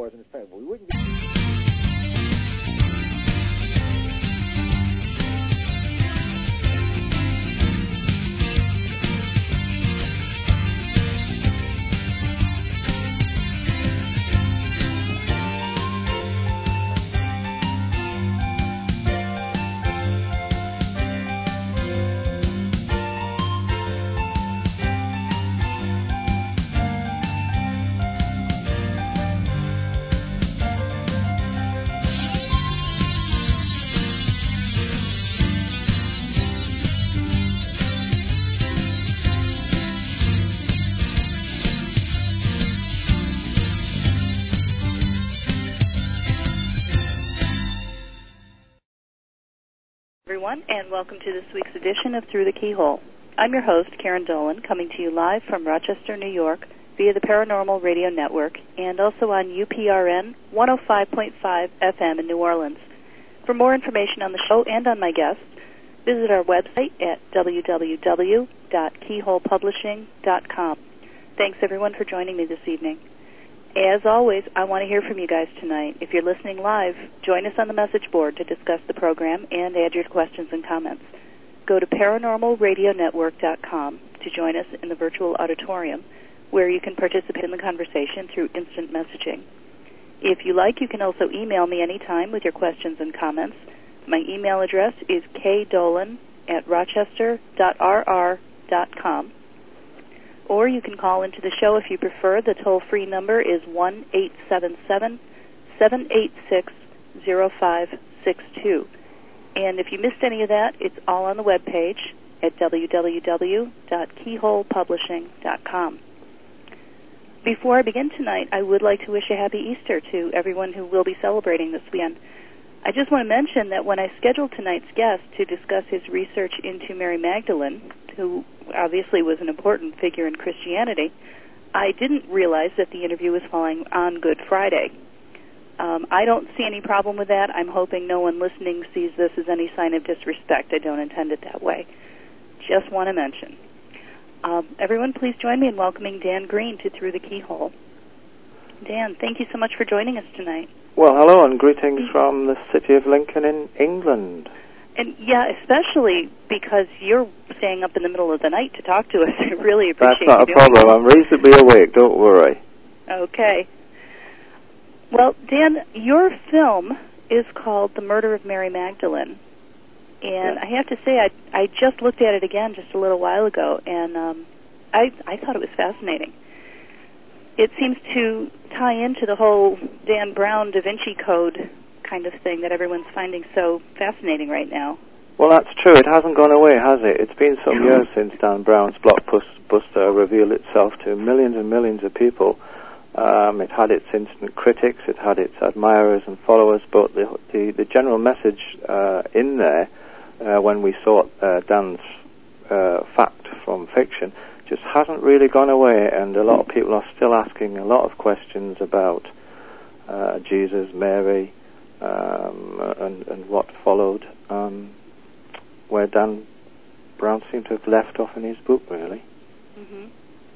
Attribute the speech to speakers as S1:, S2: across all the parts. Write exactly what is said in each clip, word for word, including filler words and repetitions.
S1: wasn't as painful. We wouldn't be...
S2: Everyone, and welcome to this week's edition of Through the Keyhole. I'm your host, Karen Dolan, coming to you live from Rochester, New York, via the Paranormal Radio Network, and also on U P R N one oh five point five F M in New Orleans. For more information on the show and on my guests, visit our website at w w w dot keyhole publishing dot com. Thanks, everyone, for joining me this evening. As always, I want to hear from you guys tonight. If you're listening live, join us on the message board to discuss the program and add your questions and comments. Go to paranormal radio network dot com to join us in the virtual auditorium, where you can participate in the conversation through instant messaging. If you like, you can also email me anytime with your questions and comments. My email address is kdolan at rochester dot r r dot com. Or you can call into the show if you prefer. The toll-free number is one eight seven seven, seven eight six, zero five six two. And if you missed any of that, it's all on the webpage at w w w dot keyhole publishing dot com. Before I begin tonight, I would like to wish a happy Easter to everyone who will be celebrating this weekend. I just want to mention that when I scheduled tonight's guest to discuss his research into Mary Magdalene, who obviously was an important figure in Christianity, I didn't realize that the interview was falling on Good Friday. Um, I don't see any problem with that. I'm hoping no one listening sees this as any sign of disrespect. I don't intend it that way. Just want to mention. Um, everyone, please join me in welcoming Dan Green to Through the Keyhole. Dan, thank you so much for joining us tonight.
S3: Well, hello, and greetings from the city of Lincoln in England.
S2: And, yeah, especially because you're staying up in the middle of the night to talk to us. I really appreciate it.
S3: That's not a problem. I'm reasonably awake, don't worry.
S2: Okay. Well, Dan, your film is called The Murder of Mary Magdalene. And
S3: yeah.
S2: I have to say, I I just looked at it again just a little while ago, and um, I, I thought it was fascinating. It seems to tie into the whole Dan Brown Da Vinci Code kind of thing that everyone's finding so fascinating right now.
S3: Well, that's true. It hasn't gone away, has it? It's been some years since Dan Brown's blockbuster revealed itself to millions and millions of people. Um, it had its instant critics, it had its admirers and followers, but the the, the general message uh, in there, uh, when we sought uh, Dan's uh, fact from fiction, just hasn't really gone away, and a lot of people are still asking a lot of questions about uh, Jesus, Mary, um, and, and what followed, um, where Dan Brown seemed to have left off in his book, really.
S2: Mm-hmm.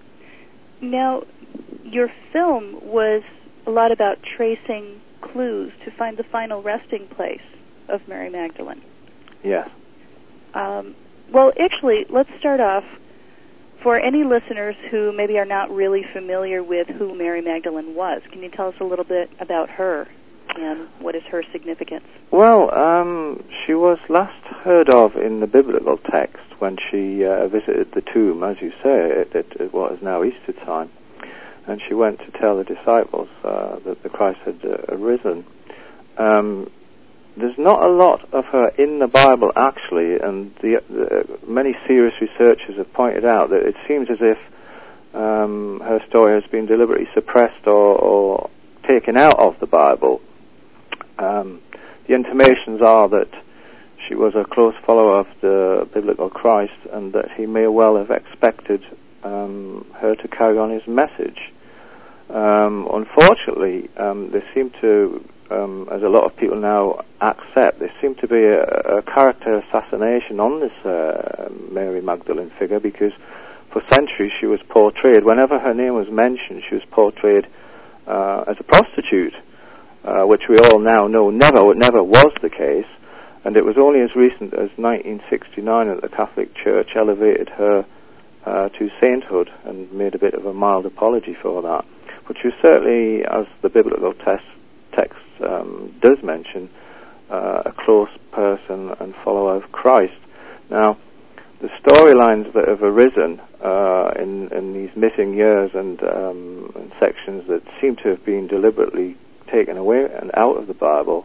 S2: Now, your film was a lot about tracing clues to find the final resting place of Mary Magdalene.
S3: Yes.
S2: Um, well, actually, let's start off. For any listeners who maybe are not really familiar with who Mary Magdalene was, can you tell us a little bit about her and what is her significance?
S3: Well, um, she was last heard of in the biblical text when she uh, visited the tomb, as you say, at, at, at what is now Easter time. And she went to tell the disciples uh, that the Christ had uh, arisen. Um, there's not a lot of her in the Bible, actually, and the, the, many serious researchers have pointed out that it seems as if um, her story has been deliberately suppressed or, or taken out of the Bible. Um, the intimations are that she was a close follower of the biblical Christ and that he may well have expected um, her to carry on his message. Um, unfortunately, um, they seem to, um, as a lot of people now accept, there seemed to be a, a character assassination on this uh, Mary Magdalene figure, because for centuries she was portrayed, whenever her name was mentioned, she was portrayed uh, as a prostitute, uh, which we all now know never never was the case. And it was only as recent as nineteen sixty-nine that the Catholic Church elevated her uh, to sainthood and made a bit of a mild apology for that. But she was certainly, as the biblical text, text um, does mention, uh, a close person and follower of Christ. Now, the storylines that have arisen uh, in, in these missing years and, um, and sections that seem to have been deliberately taken away and out of the Bible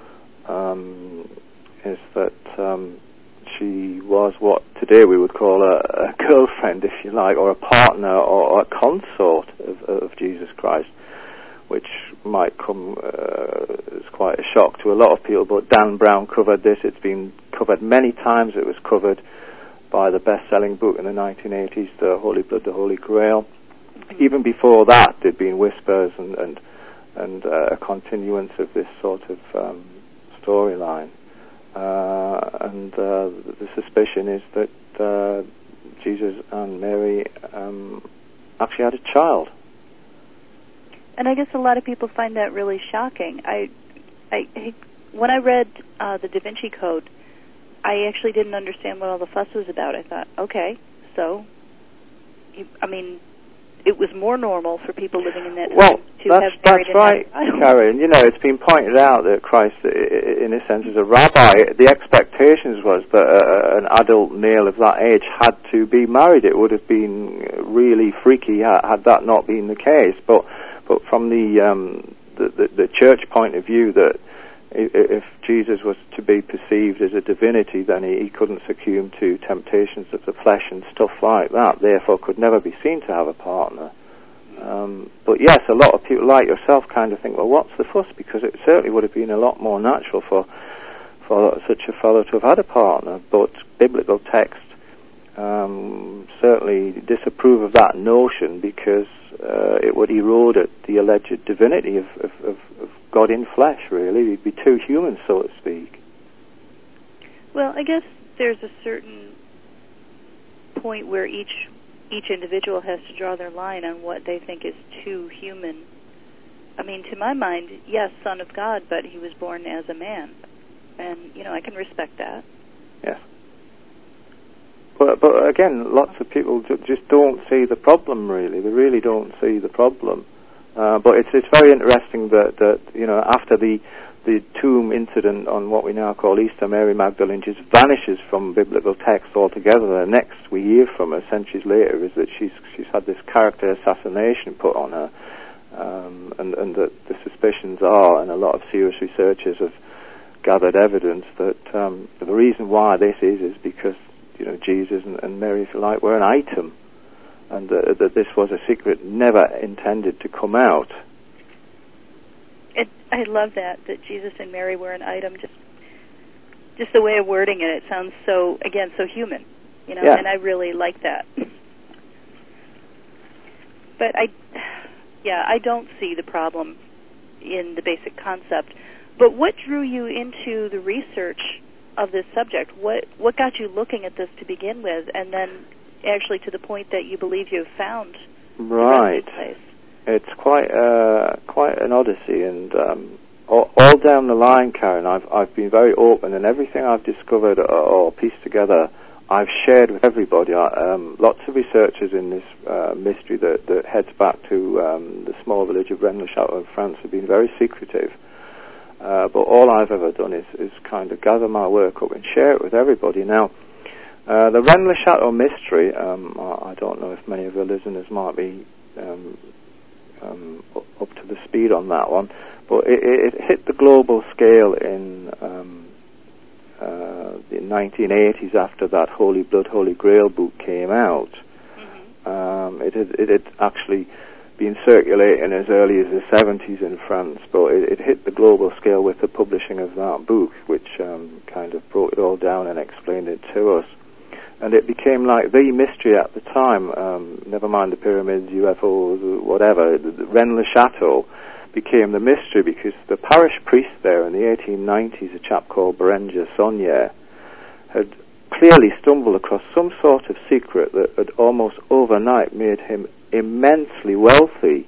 S3: um, is that um, she was what today we would call a, a girlfriend, if you like, or a partner or, or a consort of, of Jesus Christ, which might come uh, as quite a shock to a lot of people. But Dan Brown covered this. It's been covered many times. It was covered by the best-selling book in the nineteen eighties, The Holy Blood, the Holy Grail. Even before that, there'd been whispers and and, and uh, a continuance of this sort of um, storyline. Uh, and uh, the suspicion is that uh, Jesus and Mary um, actually had a child.
S2: And I guess a lot of people find that really shocking. I, I, when I read uh, the Da Vinci Code, I actually didn't understand what all the fuss was about. I thought, okay, so, you, I mean, it was more normal for people living in that
S3: well,
S2: time to
S3: that's,
S2: have married
S3: that's right, Karen. You know, it's been pointed out that Christ, in a sense, is a rabbi. The expectations was that uh, an adult male of that age had to be married. It would have been really freaky had that not been the case. But but from the um, the, the, the church point of view, that if Jesus was to be perceived as a divinity, then he, he couldn't succumb to temptations of the flesh and stuff like that, therefore could never be seen to have a partner. Um, but yes, a lot of people like yourself kind of think, well, what's the fuss? Because it certainly would have been a lot more natural for for such a fellow to have had a partner. But biblical text um, certainly disapprove of that notion, because uh, it would erode at the alleged divinity of, of, of, of God in flesh, really. He'd be too human, so to speak.
S2: Well, I guess there's a certain point where each each individual has to draw their line on what they think is too human. I mean, to my mind, yes, Son of God, but he was born as a man. And, you know, I can respect that.
S3: Yes. But, but again, lots of people just don't see the problem, really. They really don't see the problem. Uh, but it's it's very interesting that, that you know, after the the tomb incident on what we now call Easter, Mary Magdalene just vanishes from biblical text altogether. The next we hear from her centuries later is that she's she's had this character assassination put on her, um, and and that the suspicions are, and a lot of serious researchers have gathered evidence that um, the reason why this is is because, you know, Jesus and, and Mary, if you like, were an item. And uh, that this was a secret never intended to come out.
S2: It, I love that, that Jesus and Mary were an item. Just just the way of wording it, it sounds so, again, so human, you know,
S3: yeah.
S2: and I really like that. But I, yeah, I don't see the problem in the basic concept. But what drew you into the research of this subject? What what got you looking at this to begin with, and then actually to the point that you believe you have found
S3: right.
S2: the place?
S3: It's quite uh, quite an odyssey, and um, all, all down the line, Karen, I've I've been very open, and everything I've discovered or, or pieced together, I've shared with everybody. I, um, lots of researchers in this uh, mystery that, that heads back to um, the small village of Rennes-le-Château in France have been very secretive. Uh, but all I've ever done is, is kind of gather my work up and share it with everybody. Now, Uh, the Rennes-le-Château mystery, um, I, I don't know if many of the listeners might be um, um, up to the speed on that one, but it, it hit the global scale in um, uh, the nineteen eighties after that Holy Blood, Holy Grail book came out. Mm-hmm. Um, it, had, it had actually been circulating as early as the seventies in France, but it, it hit the global scale with the publishing of that book, which um, kind of brought it all down and explained it to us. And it became like the mystery at the time, um, never mind the pyramids, U F Os, whatever. Rennes-le-Château became the mystery because the parish priest there in the eighteen nineties, a chap called Berenger Saunier, had clearly stumbled across some sort of secret that had almost overnight made him immensely wealthy.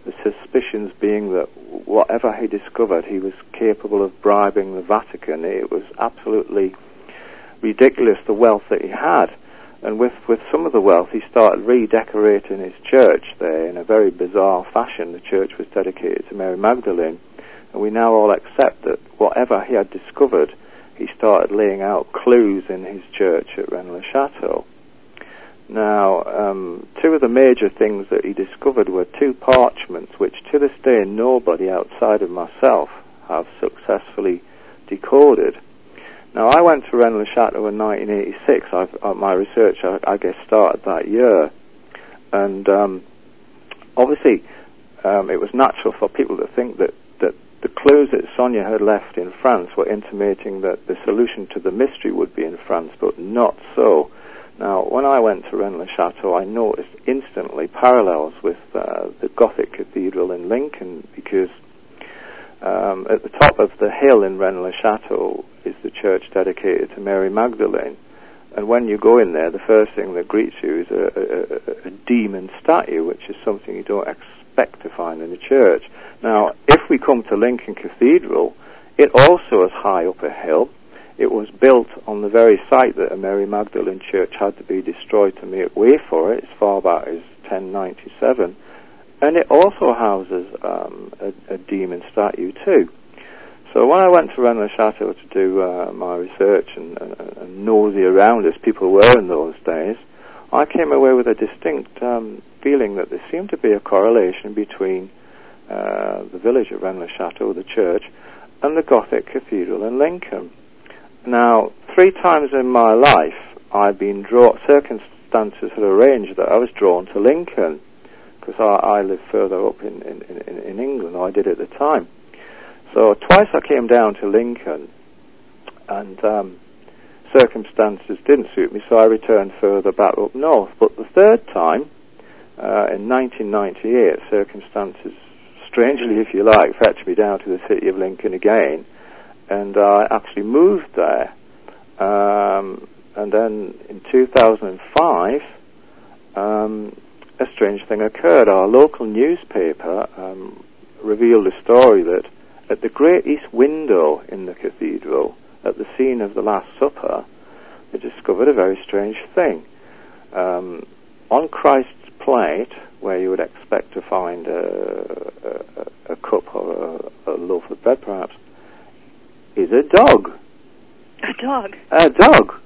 S3: the suspicions being that whatever he discovered, he was capable of bribing the Vatican. It was absolutely ridiculous, the wealth that he had. And with, with some of the wealth, he started redecorating his church there in a very bizarre fashion. The church was dedicated to Mary Magdalene. And we now all accept that whatever he had discovered, he started laying out clues in his church at Rennes-le-Château. Now, um, two of the major things that he discovered were two parchments, which to this day nobody outside of myself have successfully decoded. Now, I went to Rennes-le-Château in nineteen eighty-six. I've, uh, my research, I, I guess, started that year. And um, obviously, um, it was natural for people to think that, that the clues that Sonia had left in France were intimating that the solution to the mystery would be in France, but not so. Now, when I went to Rennes-le-Château, I noticed instantly parallels with uh, the Gothic Cathedral in Lincoln, because um, at the top of the hill in Rennes-le-Château is the church dedicated to Mary Magdalene. And when you go in there, the first thing that greets you is a, a, a demon statue, which is something you don't expect to find in a church. Now, if we come to Lincoln Cathedral, it also is high up a hill. It was built on the very site that a Mary Magdalene church had to be destroyed to make way for it, as far back as ten ninety-seven. And it also houses um, a, a demon statue too. So when I went to Rennes-le-Château to do uh, my research and, and, and nosy around, as people were in those days, I came away with a distinct um, feeling that there seemed to be a correlation between uh, the village of Rennes-le-Château, the church, and the Gothic Cathedral in Lincoln. Now, three times in my life, I've been drawn, circumstances had arranged that I was drawn to Lincoln, because I, I lived further up in, in, in, in England, or I did at the time. So twice I came down to Lincoln, and um, circumstances didn't suit me, so I returned further back up north. But the third time, uh, in nineteen ninety-eight, circumstances, strangely if you like, fetched me down to the city of Lincoln again, and I actually moved there. Um, and then in two thousand five, um, a strange thing occurred. Our local newspaper um, revealed a story that at the great east window in the cathedral, at the scene of the Last Supper, they discovered a very strange thing. Um, on Christ's plate, where you would expect to find a, a, a cup or a, a loaf of bread perhaps, is a dog.
S2: A dog?
S3: A dog.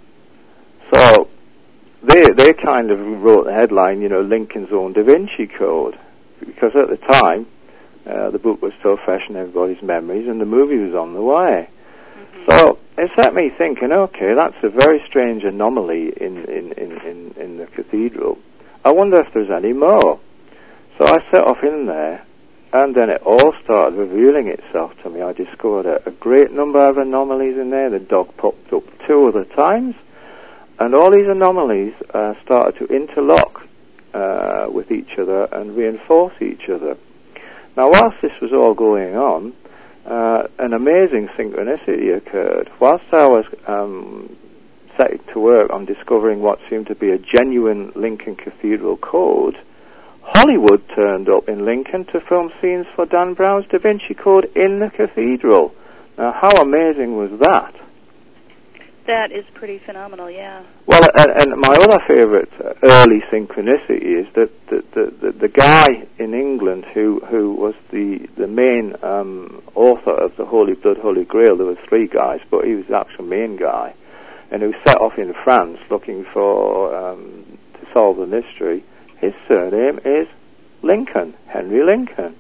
S3: So they they kind of wrote the headline, you know, Lincoln's own Da Vinci Code, because at the time uh, the book was still fresh in everybody's memories and the movie was on the way. Mm-hmm. So it set me thinking, okay, that's a very strange anomaly in, in, in, in, in the cathedral. I wonder if there's any more. So I set off in there, and then it all started revealing itself to me. I discovered a, a great number of anomalies in there. The dog popped up two other times, and all these anomalies uh, started to interlock uh, with each other and reinforce each other. Now, whilst this was all going on, uh, an amazing synchronicity occurred. Whilst I was um, setting to work on discovering what seemed to be a genuine Lincoln Cathedral code, Hollywood turned up in Lincoln to film scenes for Dan Brown's Da Vinci Code in the cathedral. Now, how amazing was that?
S2: That is pretty phenomenal, yeah.
S3: Well, and, and my other favourite early synchronicity is that the, the, the, the guy in England who, who was the, the main um, author of the Holy Blood, Holy Grail, there were three guys, but he was the actual main guy, and who set off in France looking for um, to solve the mystery. His surname is Lincoln, Henry Lincoln.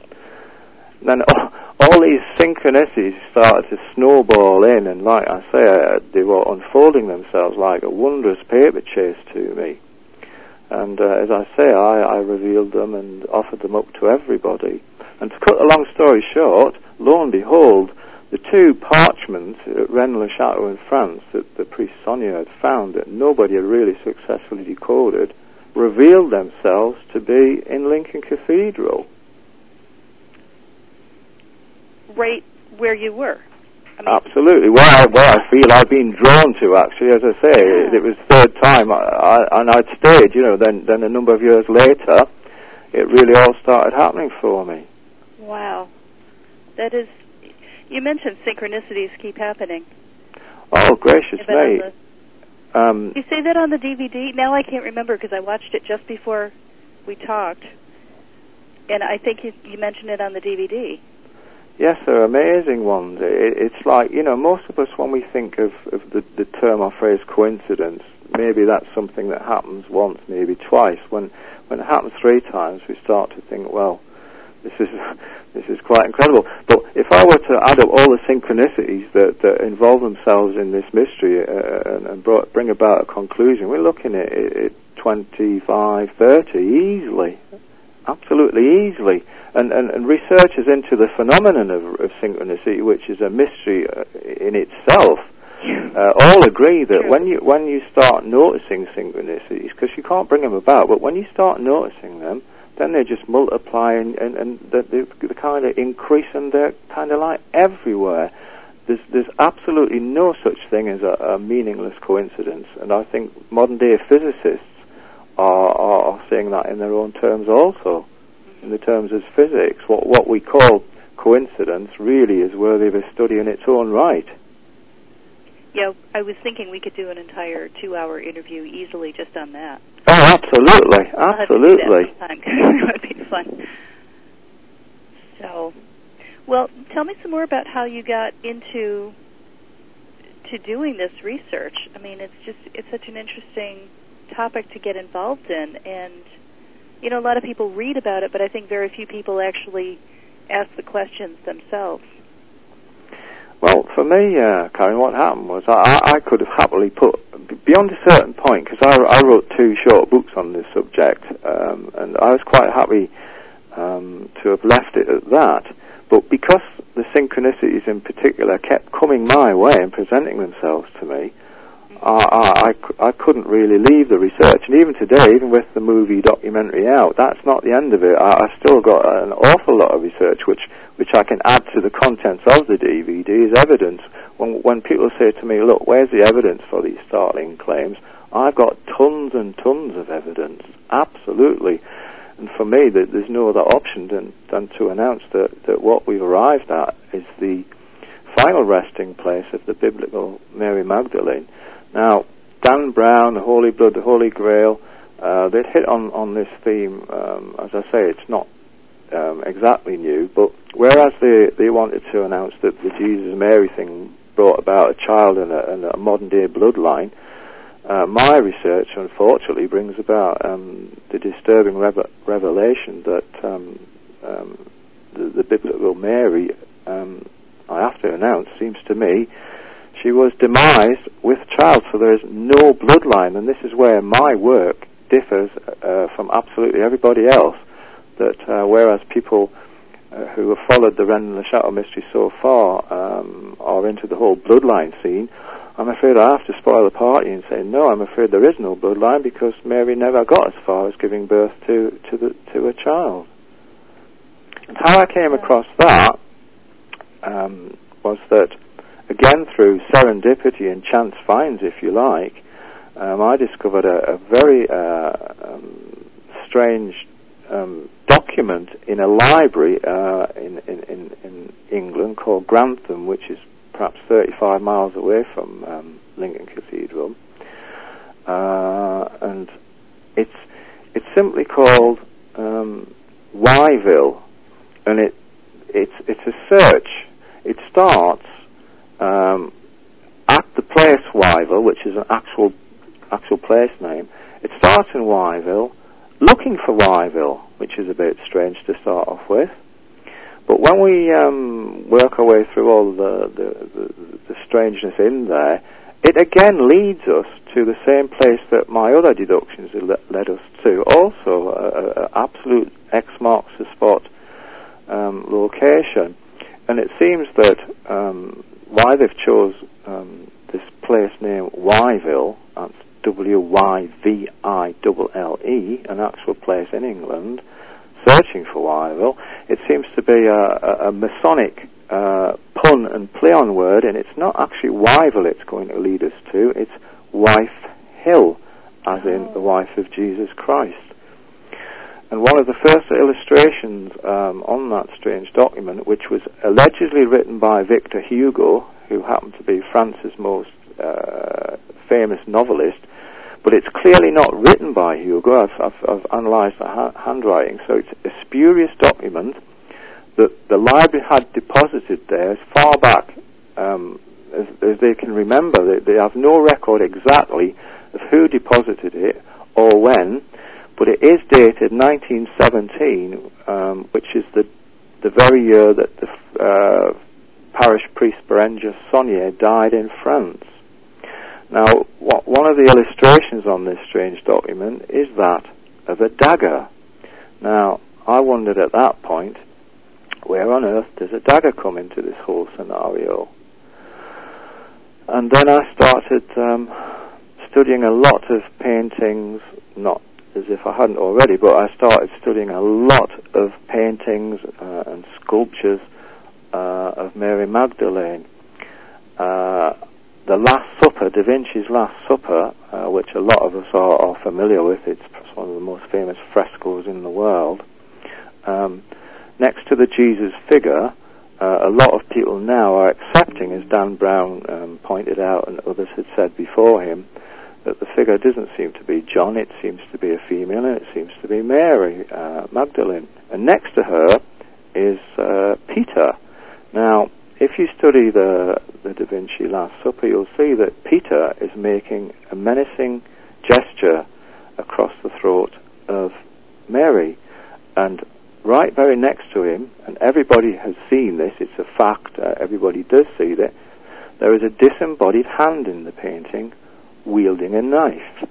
S3: And then all, all these synchronicities started to snowball in, and like I say, uh, they were unfolding themselves like a wondrous paper chase to me. And uh, as I say, I, I revealed them and offered them up to everybody. And to cut a long story short, lo and behold, the two parchments at Rennes-le-Château in France that the priest Sonia had found that nobody had really successfully decoded revealed themselves to be in Lincoln Cathedral.
S2: Right where you were. I mean,
S3: absolutely. Where I, where I feel I've been drawn to, actually, as I say, yeah. it, it was the third time, I, I, and I'd stayed, you know, then, then a number of years later, it really all started happening for me.
S2: Wow. That is, you mentioned synchronicities keep happening.
S3: Oh, gracious me.
S2: Um, you say that on the D V D? Now I can't remember because I watched it just before we talked. And I think you, you mentioned it on the D V D.
S3: Yes, they're amazing ones. It, it's like, you know, most of us, when we think of, of the, the term or phrase coincidence, maybe that's something that happens once, maybe twice. When when it happens three times, we start to think, well, this is this is quite incredible. But if I were to add up all the synchronicities that, that involve themselves in this mystery uh, and, and brought, bring about a conclusion, we're looking at, at twenty-five, thirty easily, absolutely easily. And, and, and researchers into the phenomenon of, of synchronicity, which is a mystery uh, in itself, uh, all agree that when you when you start noticing synchronicities, because you can't bring them about, but when you start noticing them, then they just multiply and, and, and they, they, they kind of increase, and they're kind of like everywhere. There's, there's absolutely no such thing as a, a meaningless coincidence, and I think modern-day physicists are, are, are saying that in their own terms also, in the terms of physics. What, what we call coincidence really is worthy of a study in its own right.
S2: Yeah, I was thinking we could do an entire two-hour interview easily just on that.
S3: Oh, absolutely, absolutely.
S2: I'll have to do that sometime, 'cause it would be fun. So, well, tell me some more about how you got into to doing this research. I mean, it's just it's such an interesting topic to get involved in, and you know, a lot of people read about it, but I think very few people actually ask the questions themselves.
S3: Well, for me, uh, Karen, what happened was I, I could have happily put, beyond a certain point, because I, I wrote two short books on this subject, um, and I was quite happy um, to have left it at that. But because the synchronicities in particular kept coming my way and presenting themselves to me, I, I, I couldn't really leave the research. And even today, even with the movie documentary out, that's not the end of it. I, I've still got an awful lot of research which which I can add to the contents of the D V D as evidence. When, when people say to me, look, where's the evidence for these startling claims? I've got tons and tons of evidence, absolutely. And for me, the, there's no other option than, than to announce that, that what we've arrived at is the final resting place of the biblical Mary Magdalene. Now, Dan Brown, the Holy Blood, the Holy Grail, uh, they'd hit on, on this theme. Um, as I say, it's not um, exactly new, but whereas they, they wanted to announce that the Jesus Mary thing brought about a child and a, and a modern-day bloodline, uh, my research, unfortunately, brings about um, the disturbing rev- revelation that um, um, the, the biblical Mary, um, I have to announce, seems to me, she was demised with child, so there is no bloodline, and this is where my work differs uh, from absolutely everybody else. That uh, whereas people uh, who have followed the Wren and Le Chateau mystery so far um, are into the whole bloodline scene, I'm afraid I have to spoil the party and say no. I'm afraid there is no bloodline because Mary never got as far as giving birth to to the to a child. And how I came across that um, was that, again, through serendipity and chance finds, if you like, um, I discovered a, a very uh, um, strange um, document in a library uh, in, in, in, in England called Grantham, which is perhaps thirty-five miles away from um, Lincoln Cathedral. Uh, and it's it's simply called um, Wyville, and it it's it's a search. It starts Um, at the place Wyville, which is an actual actual place name. It starts in Wyville, looking for Wyville, which is a bit strange to start off with. But when we um, work our way through all the, the, the, the strangeness in there, it again leads us to the same place that my other deductions led us to. Also, an absolute X marks the spot um, location. And it seems that um, why they've chose um, this place name Wyville, that's W Y V I L L E, an actual place in England, searching for Wyville, it seems to be a, a, a Masonic uh, pun and play on word, and it's not actually Wyville it's going to lead us to, it's Wife Hill, as in the wife of Jesus Christ. and one of the first illustrations um, on that strange document, which was allegedly written by Victor Hugo, who happened to be France's most uh, famous novelist, but it's clearly not written by Hugo. I've, I've, I've analysed the ha- handwriting, so it's a spurious document that the library had deposited there as far back um, as, as they can remember. They, they have no record exactly of who deposited it or when, but it is dated nineteen seventeen, um, which is the the very year that the uh, parish priest Berenger Saunier died in France. Now, what, one of the illustrations on this strange document is that of a dagger. Now, I wondered at that point, where on earth does a dagger come into this whole scenario? And then I started um, studying a lot of paintings, not as if I hadn't already, but I started studying a lot of paintings uh, and sculptures uh, of Mary Magdalene. Uh, the Last Supper, Da Vinci's Last Supper, uh, which a lot of us are, are familiar with, it's one of the most famous frescoes in the world. Um, next to the Jesus figure, uh, a lot of people now are accepting, as Dan Brown um, pointed out and others had said before him, that the figure doesn't seem to be John, it seems to be a female, and it seems to be Mary uh, Magdalene. And next to her is uh, Peter. Now, if you study the, the Da Vinci Last Supper, you'll see that Peter is making a menacing gesture across the throat of Mary. And right very next to him, and everybody has seen this, it's a fact, uh, everybody does see that, there is a disembodied hand in the painting wielding a knife.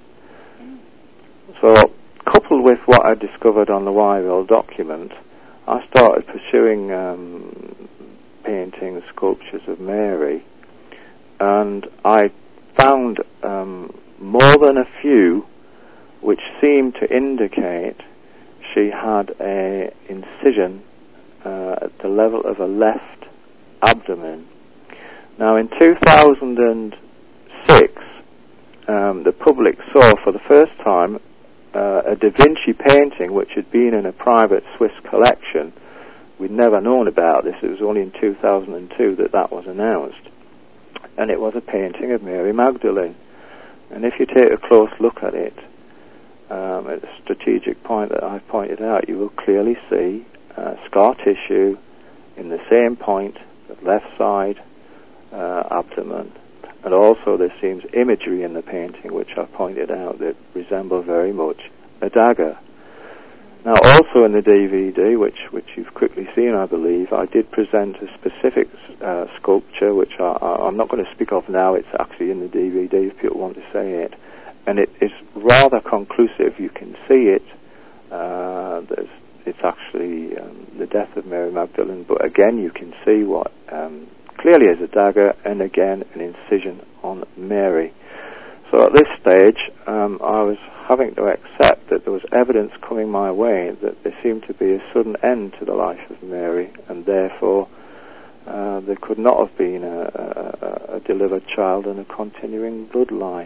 S3: So, coupled with what I discovered on the Wyville document, I started pursuing um, paintings, sculptures of Mary, and I found um, more than a few which seemed to indicate she had a incision uh, at the level of a left abdomen. Now, in two thousand six, um, the public saw for the first time uh, a Da Vinci painting which had been in a private Swiss collection. We'd never known about this. It was only in two thousand two that that was announced. And it was a painting of Mary Magdalene. And if you take a close look at it, um, at the strategic point that I've pointed out, you will clearly see uh, scar tissue in the same point, the left side, uh, abdomen. And also there seems imagery in the painting, which I pointed out, that resemble very much a dagger. Now, also in the D V D, which which you've quickly seen, I believe, I did present a specific uh, sculpture, which I, I, I'm not going to speak of now. It's actually in the D V D if people want to see it. And it is rather conclusive. You can see it. Uh, there's, it's actually um, the death of Mary Magdalene. But again, you can see what um, clearly is a dagger, and again, an incision on Mary. So at this stage, um, I was having to accept that there was evidence coming my way that there seemed to be a sudden end to the life of Mary, and therefore uh, there could not have been a, a, a delivered child and a continuing bloodline.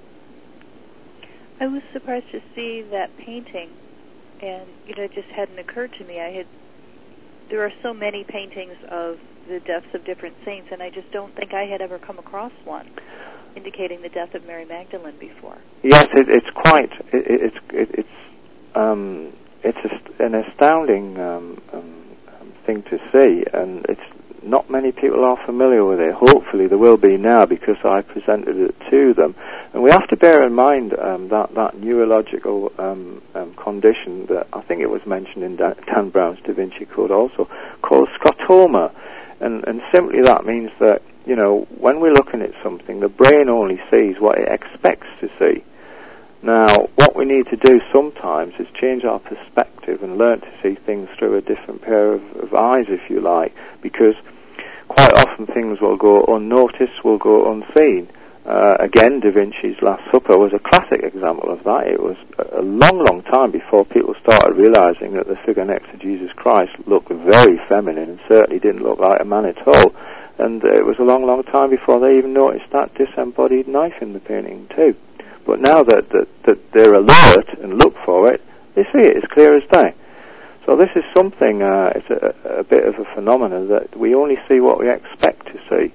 S2: I was surprised to see that painting, and you know, it just hadn't occurred to me. I had there are so many paintings of the deaths of different saints, and I just don't think I had ever come across one indicating the death of Mary Magdalene before.
S3: Yes, it, it's quite it, it's it, it's um, it's a, an astounding um, um, thing to see, and it's not many people are familiar with it. Hopefully there will be now, because I presented it to them. And we have to bear in mind um, that that neurological um, um, condition that I think it was mentioned in Dan Brown's Da Vinci Code also, called scotoma. And, and simply that means that, you know, when we're looking at something, the brain only sees what it expects to see. Now, what we need to do sometimes is change our perspective and learn to see things through a different pair of, of eyes, if you like, because quite often things will go unnoticed, will go unseen. Uh, again, Da Vinci's Last Supper was a classic example of that. It was a long, long time before people started realizing that the figure next to Jesus Christ looked very feminine and certainly didn't look like a man at all. And uh, it was a long, long time before they even noticed that disembodied knife in the painting too. But now that, that, that they're alert and look for it, They see it as clear as day. So this is something, uh, it's a, a bit of a phenomenon that we only see what we expect to see.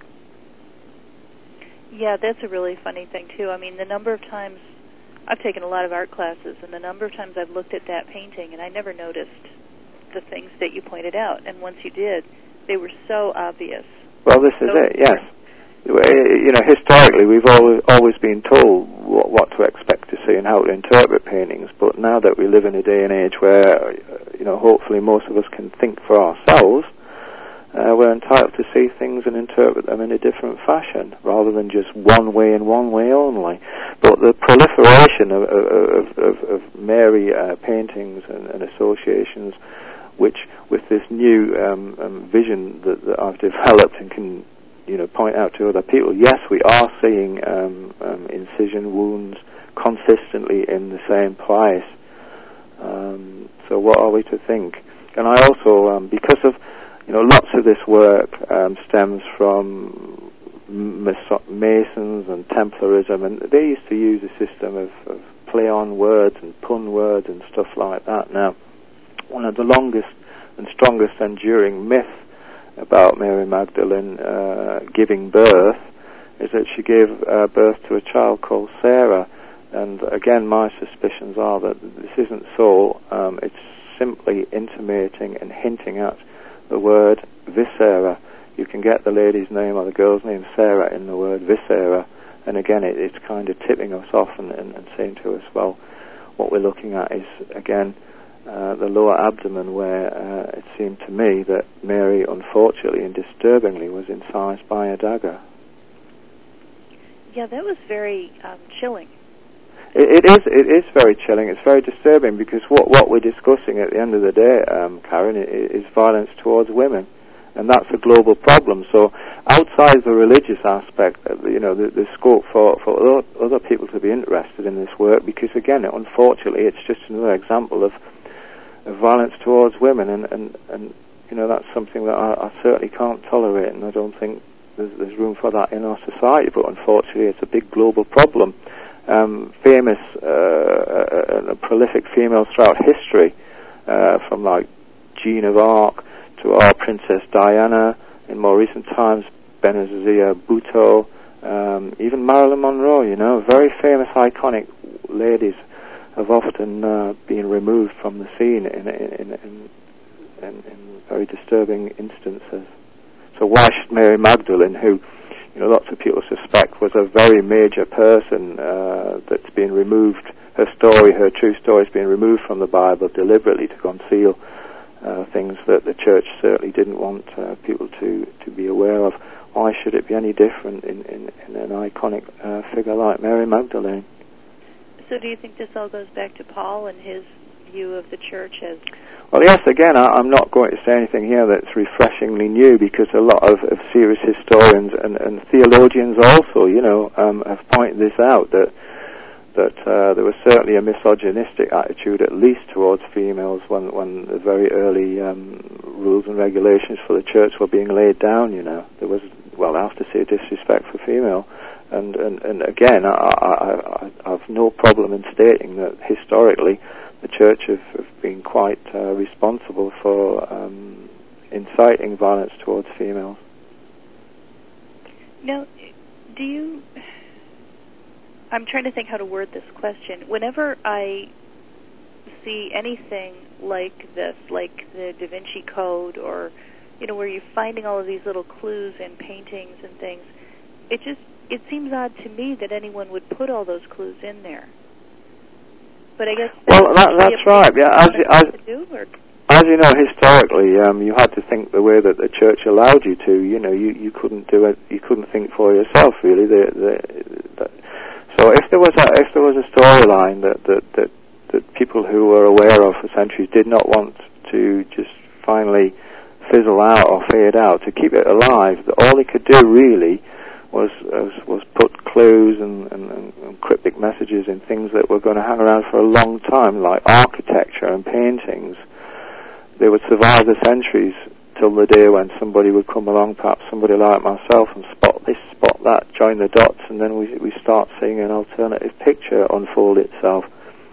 S2: Yeah, that's a really funny thing, too. I mean, the number of times, I've taken a lot of art classes, and the number of times I've looked at that painting, and I never noticed the things that you pointed out. And once you did, they were so obvious.
S3: Well, this is
S2: so
S3: it, yes. You know, historically, we've always, always been told what, what to expect to see and how to interpret paintings, but now that we live in a day and age where, you know, hopefully most of us can think for ourselves, uh, we're entitled to see things and interpret them in a different fashion, rather than just one way and one way only. But the proliferation of, of, of, of Mary uh, paintings and, and associations, which, with this new um, um, vision that, that I've developed and can, you know, point out to other people, yes, we are seeing um, um, incision wounds consistently in the same place. Um, so what are we to think? And I also, um, because of, you know, lots of this work um, stems from Masons and Templarism, and they used to use a system of, of play on words and pun words and stuff like that. Now, one of the longest and strongest enduring myths about Mary Magdalene uh, giving birth is that she gave uh, birth to a child called Sarah. And again, my suspicions are that this isn't so. Um, it's simply intimating and hinting at the word viscera. You can get the lady's name or the girl's name Sarah in the word viscera, and again, it, it's kind of tipping us off and, and, and saying to us, well, what we're looking at is, again, Uh, the lower abdomen, where uh, it seemed to me that Mary, unfortunately and disturbingly, was incised by a dagger.
S2: Yeah, that was very um, chilling.
S3: It, it is. It is very chilling. It's very disturbing because what what we're discussing at the end of the day, um, Karen, is violence towards women, and that's a global problem. So, outside the religious aspect, you know, the, the scope for for other people to be interested in this work, because again, unfortunately, it's just another example of of violence towards women, and, and, and you know, that's something that I, I certainly can't tolerate, and I don't think there's, there's room for that in our society, but unfortunately it's a big global problem. Um, famous uh, uh, prolific females throughout history, uh, from like Joan of Arc to our Princess Diana, in more recent times Benazir Bhutto, um, even Marilyn Monroe, you know, very famous, iconic ladies have often uh, been removed from the scene in, in, in, in, in very disturbing instances. So why should Mary Magdalene, who, you know, lots of people suspect was a very major person uh, that's been removed, her story, her true story has been removed from the Bible deliberately to conceal uh, things that the church certainly didn't want uh, people to, to be aware of. Why should it be any different in, in, in an iconic uh, figure like Mary Magdalene?
S2: So do you think this all goes back to Paul and his view of the church as...
S3: Well, yes, again, I, I'm not going to say anything here that's refreshingly new, because a lot of, of serious historians and, and theologians also, you know, um, have pointed this out, that that uh, there was certainly a misogynistic attitude, at least towards females, when, when the very early um, rules and regulations for the church were being laid down, you know. There was, well, I have to say, disrespect for female. And, and, and again, I, I, I have no problem in stating that historically the church have, have been quite uh, responsible for um, inciting violence towards females.
S2: Now, do you... I'm trying to think how to word this question. Whenever I see anything like this, like the Da Vinci Code, or, you know, where you're finding all of these little clues in paintings and things, it just... it seems odd to me that anyone would put all those clues in there. But I guess...
S3: Well, that, that's right. Yeah, as, as,
S2: do,
S3: as you know, historically, um, you had to think the way that the church allowed you to. You know, you, you couldn't do it. You couldn't think for yourself, really. The, the, the, so if there was a if there was a storyline that, that that that people who were aware of for centuries did not want to just finally fizzle out or fade out, to keep it alive, all they could do really was was, was put clues and, and, and cryptic messages in things that were going to hang around for a long time, like architecture and paintings. They would survive the centuries till the day when somebody would come along, perhaps somebody like myself, and spot this, spot that, join the dots, and then we we start seeing an alternative picture unfold itself.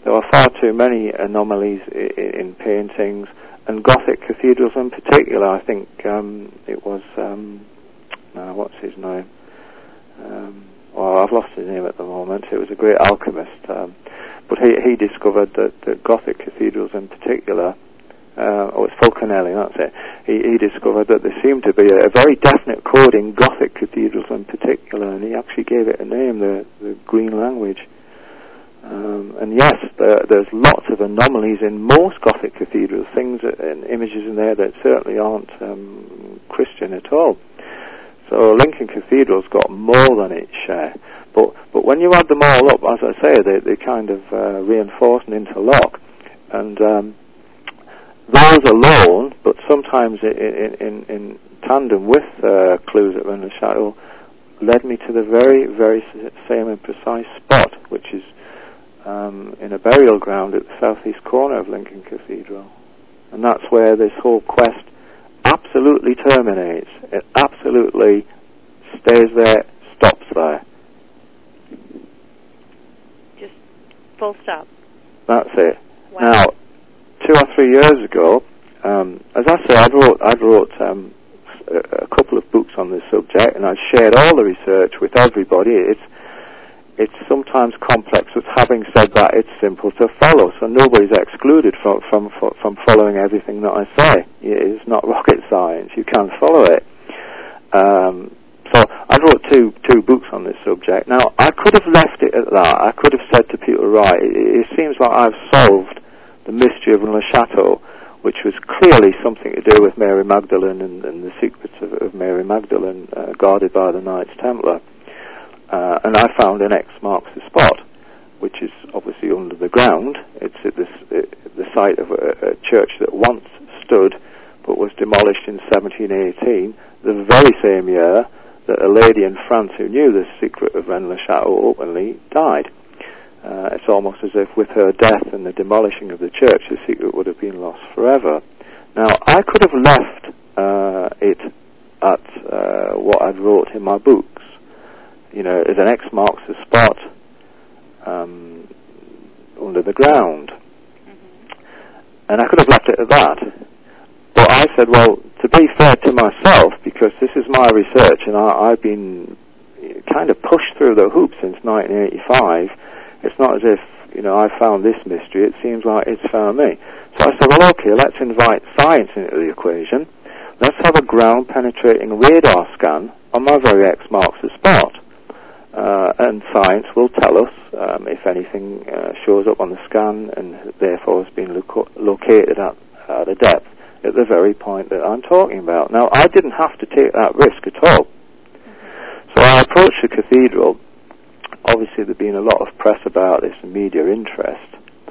S3: there were far too many anomalies in, in paintings, and Gothic cathedrals in particular. I think um, it was, um, uh, what's his name? Um, well, I've lost his name at the moment. It was a great alchemist. Um, but he, he discovered that, that Gothic cathedrals in particular, uh, oh, it's Fulcanelli, that's it. He, he discovered that there seemed to be a, a very definite code in Gothic cathedrals in particular, and he actually gave it a name, the, the green language. Um, and yes, there, there's lots of anomalies in most Gothic cathedrals, things and images in there that certainly aren't um, Christian at all. So Lincoln Cathedral's got more than its share. But but when you add them all up, as I say, they, they kind of uh, reinforce and interlock. And um, those alone, but sometimes in, in, in tandem with uh, clues at Rennes-le-Château, led me to the very, very same and precise spot, which is um, in a burial ground at the southeast corner of Lincoln Cathedral. And that's where this whole quest absolutely terminates. It absolutely stays there, stops there.
S2: Just full stop.
S3: That's it.
S2: Wow.
S3: Now, two or three years ago, um, as I say, I wrote, I wrote um, a, a couple of books on this subject, and I shared all the research with everybody. It's it's sometimes complex, but having said that, it's simple to follow, so nobody's excluded from from from following everything that I say. It's not rocket science; you can follow it. Um, so I wrote two two books on this subject. Now, I could have left it at that. I could have said to people, right, it, it seems like I've solved the mystery of Rennes-le-Château, which was clearly something to do with Mary Magdalene and, and the secrets of, of Mary Magdalene uh, guarded by the Knights Templar. Uh, and I found an X marks the spot, which is obviously under the ground. It's at this, uh, the site of a, a church that once stood but was demolished in seventeen eighteen, the very same year that a lady in France who knew the secret of Rennes-le-Château openly died. Uh, it's almost as if with her death and the demolishing of the church, the secret would have been lost forever. Now, I could have left uh, it at uh, what I'd wrote in my books. You know, as an X marks the spot um, under the ground. Mm-hmm. And I could have left it at that. But I said, well, to be fair to myself, because this is my research and I, I've been kind of pushed through the hoop since nineteen eighty-five, it's not as if, you know, I found this mystery, it seems like it's found me. So I said, well, okay, let's invite science into the equation. Let's have a ground-penetrating radar scan on my very X marks the spot. Uh, and science will tell us um, if anything uh, shows up on the scan and therefore has been loco- located at uh, the depth at the very point that I'm talking about. Now, I didn't have to take that risk at all. Mm-hmm. So I approached the cathedral. Obviously, there'd been a lot of press about this and media interest.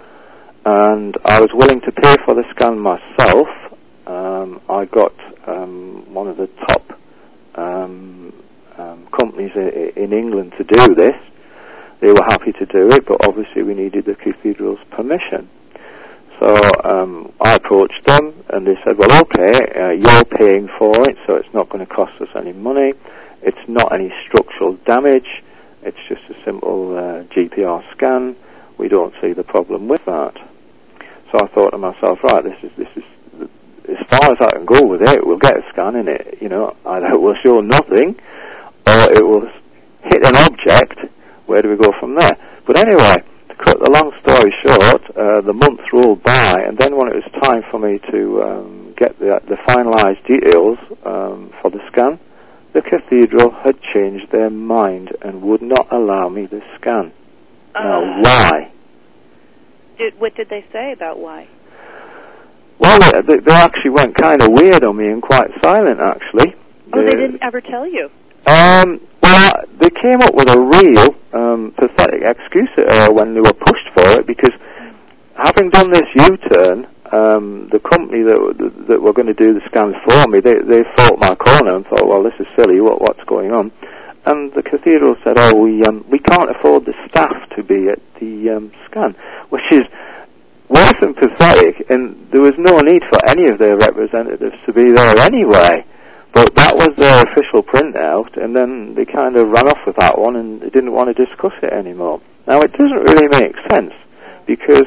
S3: And I was willing to pay for the scan myself. Um, I got um, one of the top um, um, companies i- in England to do this. They were happy to do it, but obviously we needed the cathedral's permission. So um, I approached them, and they said, well, okay, uh, you're paying for it, so it's not going to cost us any money. It's not any structural damage. It's just a simple uh, G P R scan. We don't see the problem with that. So I thought to myself, right, this is this is as far as I can go with it. We'll get a scan in it. You know, either it will show nothing, or it will hit an object. Where do we go from there? But anyway, to cut the long story short, uh, the months rolled by, and then when it was time for me to um, get the, the finalised details um, for the scan, the cathedral had changed their mind and would not allow me the scan. Uh, now, why?
S2: Did, what did they say about why?
S3: Well, they, they actually went kind of weird on me and quite silent, actually.
S2: Oh, they, they didn't ever tell you?
S3: Um, well, they came up with a real um, pathetic excuse uh, when they were pushed for it, because having done this U-turn, um, the company that, that were going to do the scans for me, they, they fought my corner and thought, well, this is silly, what, what's going on? And the cathedral said, oh, we um, we can't afford the staff to be at the um, scan, which is worse than pathetic, and there was no need for any of their representatives to be there anyway. But that was their official printout, and then they kind of ran off with that one, and they didn't want to discuss it anymore. Now, it doesn't really make sense, because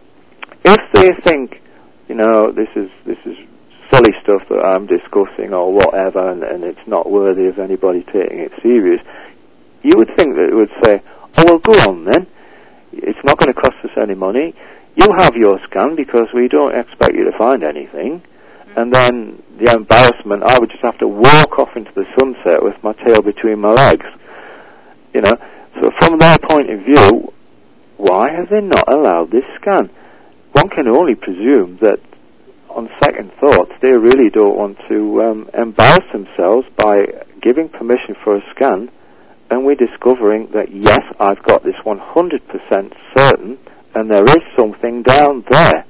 S3: if they think, you know, this is this is silly stuff that I'm discussing or whatever, and, and it's not worthy of anybody taking it serious, you would think that it would say, oh, well, go on then. It's not going to cost us any money. You have your scan because we don't expect you to find anything. Mm-hmm. And then the embarrassment, I would just have to walk off into the sunset with my tail between my legs. You know, so from their point of view, why have they not allowed this scan? One can only presume that on second thoughts, they really don't want to um, embarrass themselves by giving permission for a scan, and we're discovering that, yes, I've got this one hundred percent certain, and there is something down there.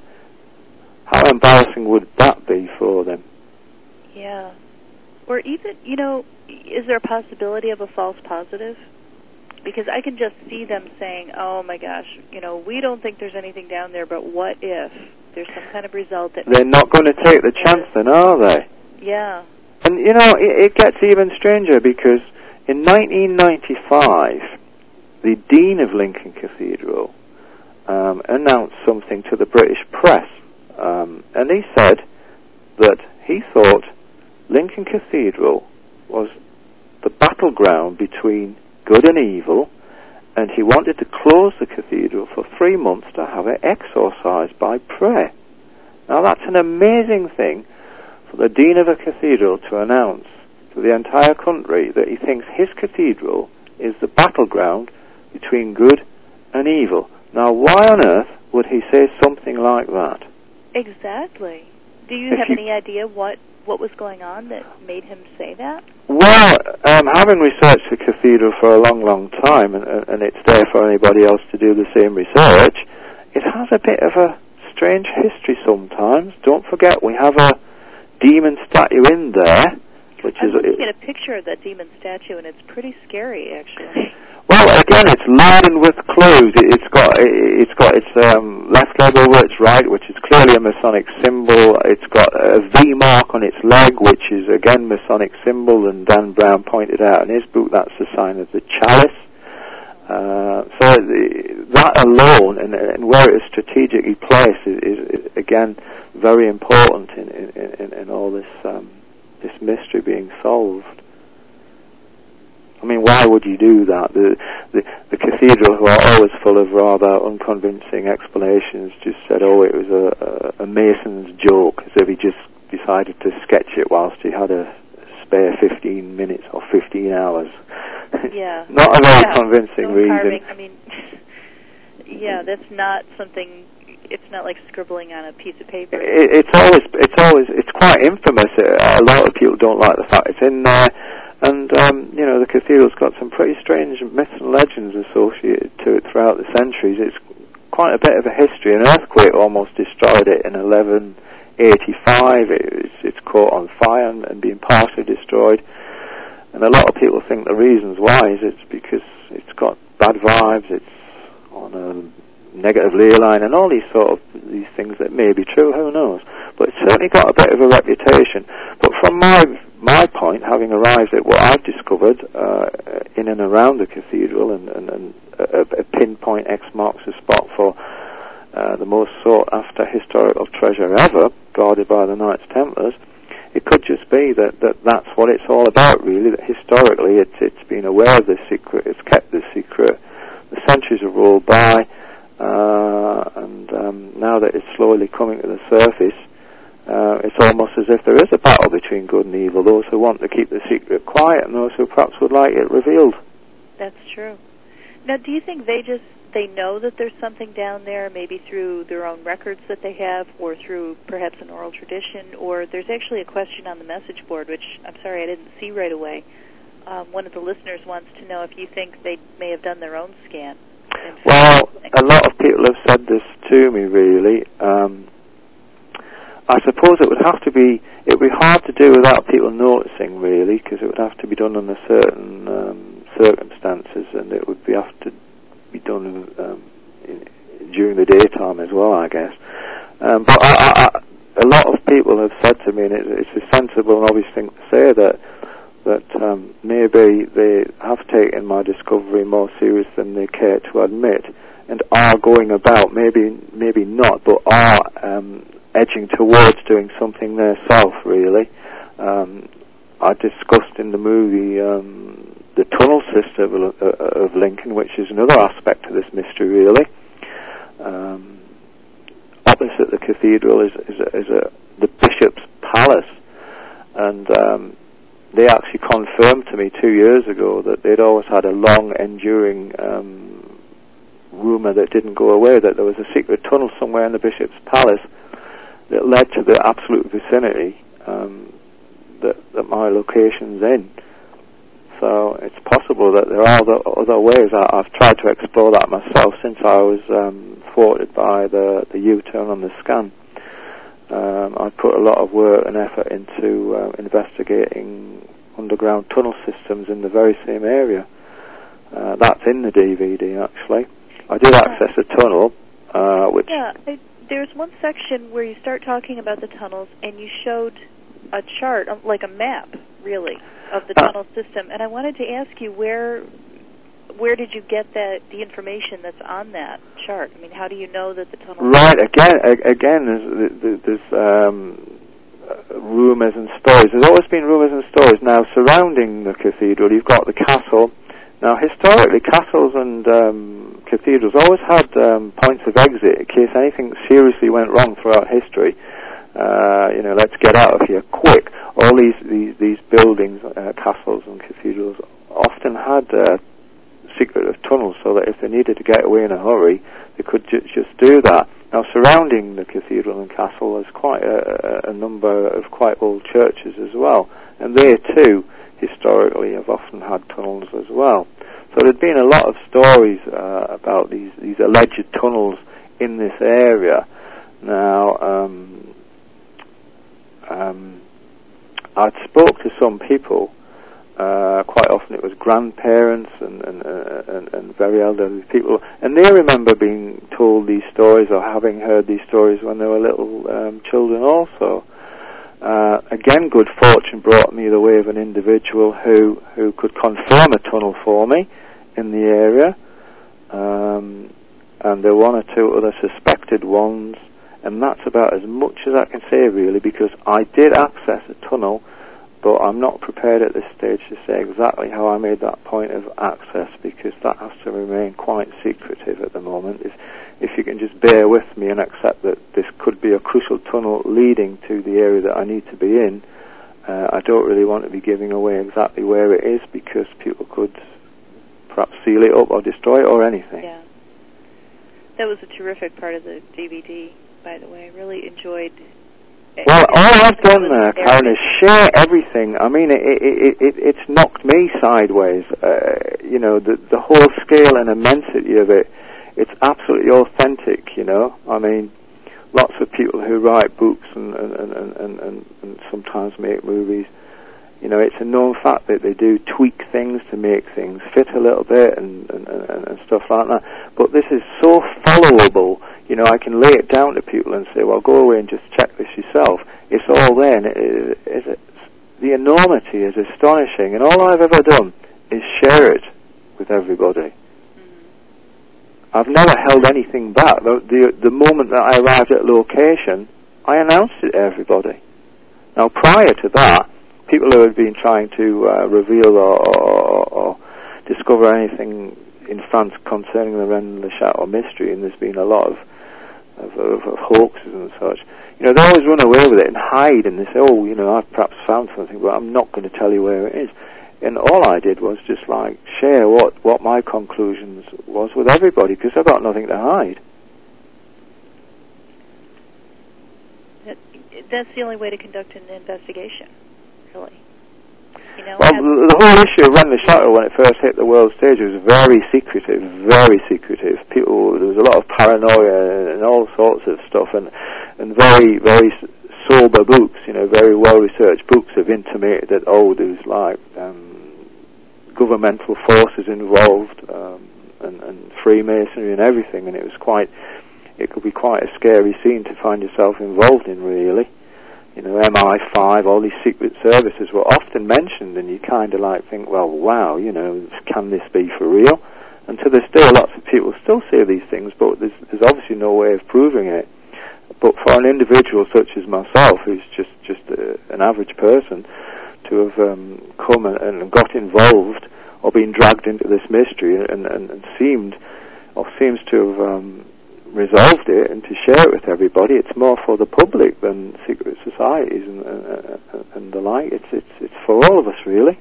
S3: How embarrassing would that be for them?
S2: Yeah. Or even, you know, is there a possibility of a false positive? Because I can just see them saying, oh, my gosh, you know, we don't think there's anything down there, but what if there's some kind of result that...
S3: They're not going to take the chance then, are they?
S2: Yeah.
S3: And, you know, it, it gets even stranger because in nineteen ninety-five, the Dean of Lincoln Cathedral um, announced something to the British press. Um, and he said that he thought Lincoln Cathedral was the battleground between good and evil, and he wanted to close the cathedral for three months to have it exorcised by prayer. Now that's an amazing thing for the Dean of a cathedral to announce to the entire country that he thinks his cathedral is the battleground between good and evil. Now why on earth would he say something like that?
S2: Exactly. Do you if have you, any idea what, what was going on that made him say that?
S3: Well, um, having researched the cathedral for a long, long time, and, and it's there for anybody else to do the same research, it has a bit of a strange history sometimes. Don't forget, we have a demon statue in there, which
S2: I'm
S3: is...
S2: I'm looking at a picture of that demon statue, and it's pretty scary, actually.
S3: Well, again, it's laden with clues. It, it's got it, it's got its um, left leg over its right, which is clearly a Masonic symbol. It's got a V mark on its leg, which is again Masonic symbol. And Dan Brown pointed out in his book that's the sign of the chalice. Uh, so the, that alone, and, and where it is strategically placed, is, is, is again very important in in, in, in all this um, this mystery being solved. I mean, why would you do that? The, the the cathedral, who are always full of rather unconvincing explanations, just said, oh, it was a, a, a mason's joke, as if he just decided to sketch it whilst he had a spare fifteen minutes or fifteen hours.
S2: Yeah.
S3: Not a very
S2: yeah.
S3: convincing
S2: no
S3: reason.
S2: Carving. I mean, yeah, that's not something... It's not like scribbling on a piece of paper.
S3: It, it's always, it's always, it's quite infamous. A lot of people don't like the fact it's in there. And, um, you know, the cathedral's got some pretty strange myths and legends associated to it throughout the centuries. It's quite a bit of a history. An earthquake almost destroyed it in eleven eighty-five. It, it's, it's caught on fire and, and being partially destroyed. And a lot of people think the reasons why is it's because it's got bad vibes, it's on a negative ley line, and all these sort of these things that may be true, who knows. But it's certainly got a bit of a reputation. But from my my point, having arrived at what I've discovered uh, in and around the cathedral, and, and, and a, a pinpoint X marks the spot for uh, the most sought-after historical treasure ever, guarded by the Knights Templars, it could just be that, that that's what it's all about, really, that historically it's, it's been aware of this secret, it's kept this secret, the centuries have rolled by, uh, and um, now that it's slowly coming to the surface, Uh, it's almost as if there is a battle between good and evil, those who want to keep the secret quiet and those who perhaps would like it revealed.
S2: That's true. Now, do you think they just, they know that there's something down there, maybe through their own records that they have, or through perhaps an oral tradition, or there's actually a question on the message board, which I'm sorry I didn't see right away. Um, one of the listeners wants to know if you think they may have done their own scan.
S3: Well, a lot of people have said this to me, really. Um, I suppose it would have to be, it would be hard to do without people noticing, really, because it would have to be done under certain um, circumstances, and it would be have to be done um, in, during the daytime as well, I guess. Um, but I, I, I, a lot of people have said to me, and it, it's a sensible and obvious thing to say, that that um, maybe they have taken my discovery more serious than they care to admit, and are going about, maybe maybe not, but are um, edging towards doing something themselves, really. Um, I discussed in the movie um, the tunnel system of, of Lincoln, which is another aspect of this mystery, really. Um, opposite the cathedral is, is, a, is a, the bishop's palace, and um, they actually confirmed to me two years ago that they'd always had a long, enduring um, rumour that didn't go away, that there was a secret tunnel somewhere in the bishop's palace that led to the absolute vicinity um, that, that my location's in. So it's possible that there are other, other ways. I, I've tried to explore that myself since I was um, thwarted by the, the U-turn on the scan. Um, I put a lot of work and effort into uh, investigating underground tunnel systems in the very same area. Uh, that's in the D V D, actually. I did access a tunnel, uh, which...
S2: Yeah, I, there's one section where you start talking about the tunnels, and you showed a chart, like a map, really, of the uh, tunnel system. And I wanted to ask you, where where did you get that the information that's on that chart? I mean, how do you know that the tunnel...
S3: Right, again, again, there's, there's um, rumours and stories. There's always been rumours and stories. Now, surrounding the cathedral, you've got the castle. Now, historically, castles and um, cathedrals always had um, points of exit in case anything seriously went wrong throughout history. Uh, you know, let's get out of here quick. All these these, these buildings, uh, castles and cathedrals, often had uh, secretive tunnels so that if they needed to get away in a hurry, they could ju- just do that. Now, surrounding the cathedral and castle is quite a, a number of quite old churches as well, and they too, historically, have often had tunnels as well. So there'd been a lot of stories uh, about these, these alleged tunnels in this area. Now, um, um, I'd spoke to some people. Uh, quite often it was grandparents and, and, uh, and, and very elderly people, and they remember being told these stories or having heard these stories when they were little um, children also. Uh, again, good fortune brought me the way of an individual who, who could confirm a tunnel for me in the area, um, and there were one or two other suspected ones, and that's about as much as I can say, really, because I did access a tunnel, but I'm not prepared at this stage to say exactly how I made that point of access, because that has to remain quite secretive at the moment. If, if you can just bear with me and accept that this could be a crucial tunnel leading to the area that I need to be in, uh, I don't really want to be giving away exactly where it is, because people could perhaps seal it up or destroy it or anything.
S2: Yeah. That was a terrific part of the D V D, by the way. I really enjoyed it.
S3: Well, all I've done there, Karen, is share everything. I mean, it, it, it, it's knocked me sideways. Uh, you know, the, the whole scale and immensity of it, it's absolutely authentic, you know. I mean, lots of people who write books and, and, and, and, and, and sometimes make movies, you know, it's a known fact that they do tweak things to make things fit a little bit and, and, and, and stuff like that. But this is so followable. You know, I can lay it down to people and say, well, go away and just check this yourself. It's all there, and it, it, it, the enormity is astonishing. And all I've ever done is share it with everybody. Mm-hmm. I've never held anything back. The, the, the moment that I arrived at location, I announced it to everybody. Now, prior to that, people who had been trying to uh, reveal or, or, or discover anything in France concerning the Rennes-le-Château mystery, and there's been a lot of, of, of, of hoaxes and such, you know, they always run away with it and hide, and they say, oh, you know, I've perhaps found something, but I'm not going to tell you where it is. And all I did was just, like, share what, what my conclusions was with everybody, because I've got nothing to hide.
S2: That, that's the only way to conduct an investigation, really. You know,
S3: well, the whole issue of Rennes-le-Château, when it first hit the world stage, was very secretive, very secretive. People, there was a lot of paranoia and all sorts of stuff, and and very, very sober books, you know, very well-researched books have intimated that, oh, there's like um, governmental forces involved, um, and, and Freemasonry and everything, and it was quite, it could be quite a scary scene to find yourself involved in, really. You know, M I five, all these secret services were often mentioned, and you kind of like think, well, wow, you know, can this be for real? And to this day, lots of people still say these things, but there's, there's obviously no way of proving it. But for an individual such as myself, who's just, just a, an average person, to have um, come and, and got involved or been dragged into this mystery and, and, and seemed or seems to have um, resolved it and to share it with everybody, it's more for the public than secret societies and, uh, and the like. It's, it's, it's for all of us, really.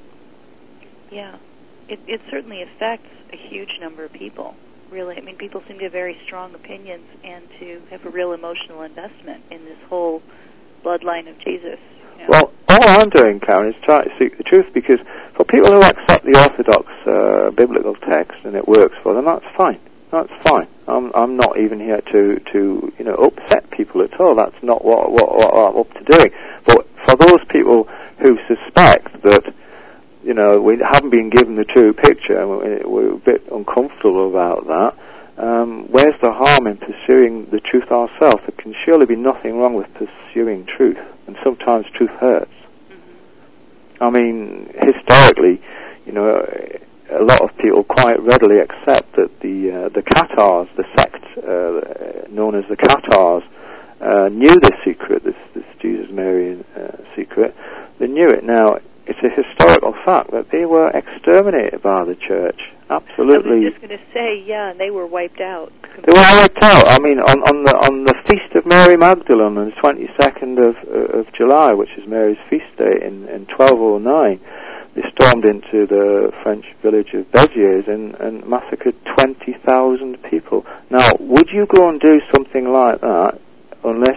S2: Yeah. It, it certainly affects a huge number of people, really. I mean, people seem to have very strong opinions and to have a real emotional investment in this whole bloodline of Jesus. You know?
S3: Well, all I'm doing, Karen, is trying to seek the truth, because for people who accept the orthodox uh, biblical text and it works for them, that's fine. That's fine. I'm, I'm not even here to, to, you know, upset people at all. That's not what, what, what I'm up to doing. But for those people who suspect that, you know, we haven't been given the true picture, and we're, we're a bit uncomfortable about that, um, where's the harm in pursuing the truth ourselves? There can surely be nothing wrong with pursuing truth, and sometimes truth hurts. Mm-hmm. I mean, historically, you know, a lot of people quite readily accept that the uh, the Cathars, the sect uh, known as the Cathars, uh, knew this secret, this, this Jesus-Marian uh, secret. They knew it. Now, it's a historical fact that they were exterminated by the church. Absolutely.
S2: I was just going to say, yeah, and they were wiped out.
S3: They were wiped out. I mean, on, on the on the feast of Mary Magdalene on the twenty-second of uh, of July, which is Mary's feast day, in, in twelve oh nine, they stormed into the French village of Béziers and, and massacred twenty thousand people. Now, would you go and do something like that unless,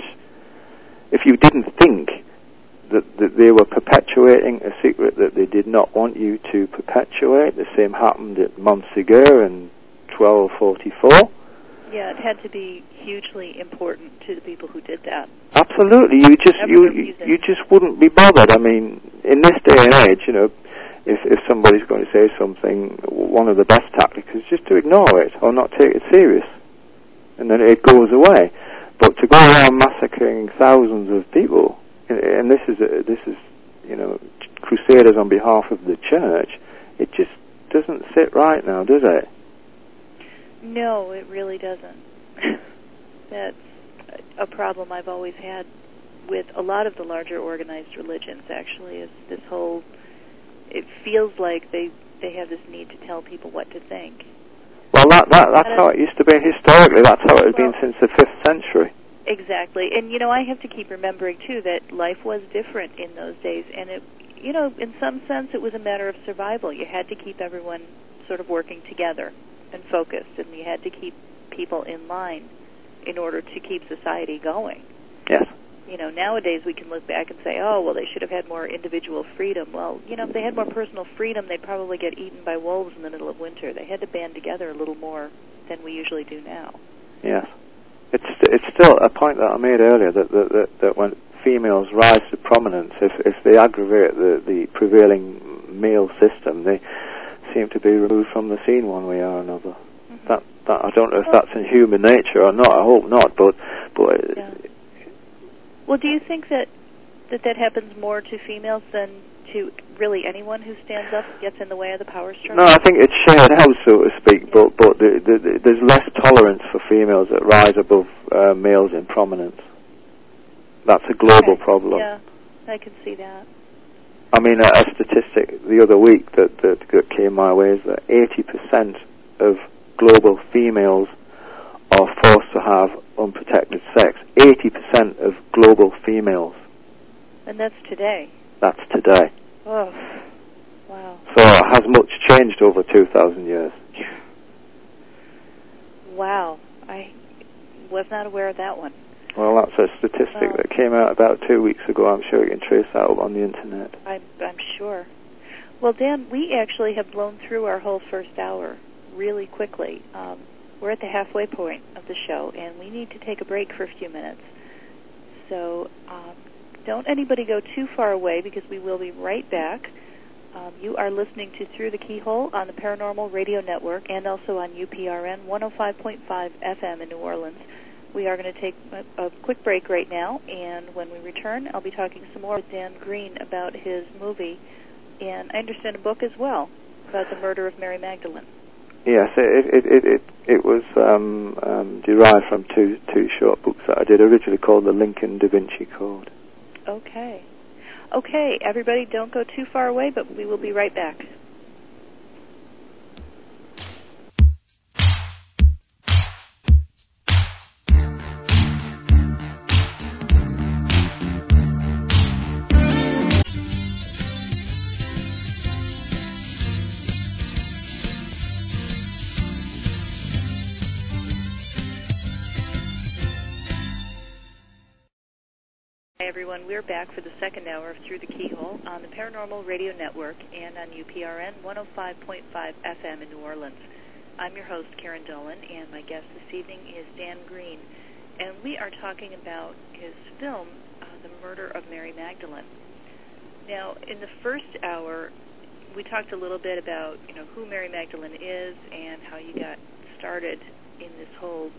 S3: if you didn't think that, that they were perpetuating a secret that they did not want you to perpetuate? The same happened at Montségur in twelve forty-four.
S2: Yeah, it had to be hugely important to the people who did that.
S3: Absolutely, you just you you, you just wouldn't be bothered. I mean, in this day and age, you know, if if somebody's going to say something, one of the best tactics is just to ignore it or not take it serious, and then it goes away. But to go around massacring thousands of people, and this is a, this is you know crusaders on behalf of the church, it just doesn't sit right now, does it?
S2: No, it really doesn't. That's a problem I've always had with a lot of the larger organized religions, actually, is this whole, it feels like they they have this need to tell people what to think.
S3: Well, that, that that's how it used to be historically. That's how it has well, been since the fifth century.
S2: Exactly. And, you know, I have to keep remembering, too, that life was different in those days. And, it, you know, in some sense, it was a matter of survival. You had to keep everyone sort of working together and focused, and you had to keep people in line in order to keep society going.
S3: Yes.
S2: You know, nowadays we can look back and say, oh, well, they should have had more individual freedom. Well, you know, if they had more personal freedom, they'd probably get eaten by wolves in the middle of winter. They had to band together a little more than we usually do now.
S3: Yes. It's it's still a point that I made earlier, that that, that, that when females rise to prominence, if, if they aggravate the, the prevailing male system, they seem to be removed from the scene one way or another. Mm-hmm. That that I don't know if that's in human nature or not. I hope not, but but.
S2: Yeah. Well, do you think that, that that happens more to females than to really anyone who stands up and gets in the way of the power struggle?
S3: No, I think it's shared house, so to speak, yeah. but but the, the, the, there's less tolerance for females that rise above uh, males in prominence. That's a global
S2: okay.
S3: problem.
S2: Yeah, I can see that.
S3: I mean, a, a statistic the other week that, that, that came my way is that eighty percent of global females are forced to have unprotected sex. eighty percent of global females.
S2: And that's today.
S3: That's today.
S2: Oh, wow.
S3: So has much changed over two thousand years?
S2: Wow. I was not aware of that one.
S3: Well, that's a statistic oh. that came out about two weeks ago. I'm sure you can trace that up on the Internet.
S2: I'm, I'm sure. Well, Dan, we actually have blown through our whole first hour really quickly. Um, we're at the halfway point of the show, and we need to take a break for a few minutes. So um, don't anybody go too far away, because we will be right back. Um, you are listening to Through the Keyhole on the Paranormal Radio Network and also on U P R N one oh five point five F M in New Orleans. We are going to take a, a quick break right now, and when we return, I'll be talking some more with Dan Green about his movie, and I understand a book as well, about the murder of Mary Magdalene.
S3: Yes, it it it it, it was um, um, derived from two two short books that I did originally called the Lincoln Da Vinci Code.
S2: Okay. Okay, everybody, don't go too far away, but we will be right back. Hi, everyone. We're back for the second hour of Through the Keyhole on the Paranormal Radio Network and on U P R N one oh five point five F M in New Orleans. I'm your host, Karen Dolan, and my guest this evening is Dan Green. And we are talking about his film, uh, The Murder of Mary Magdalene. Now, in the first hour, we talked a little bit about, you know, who Mary Magdalene is and how you got started in this whole,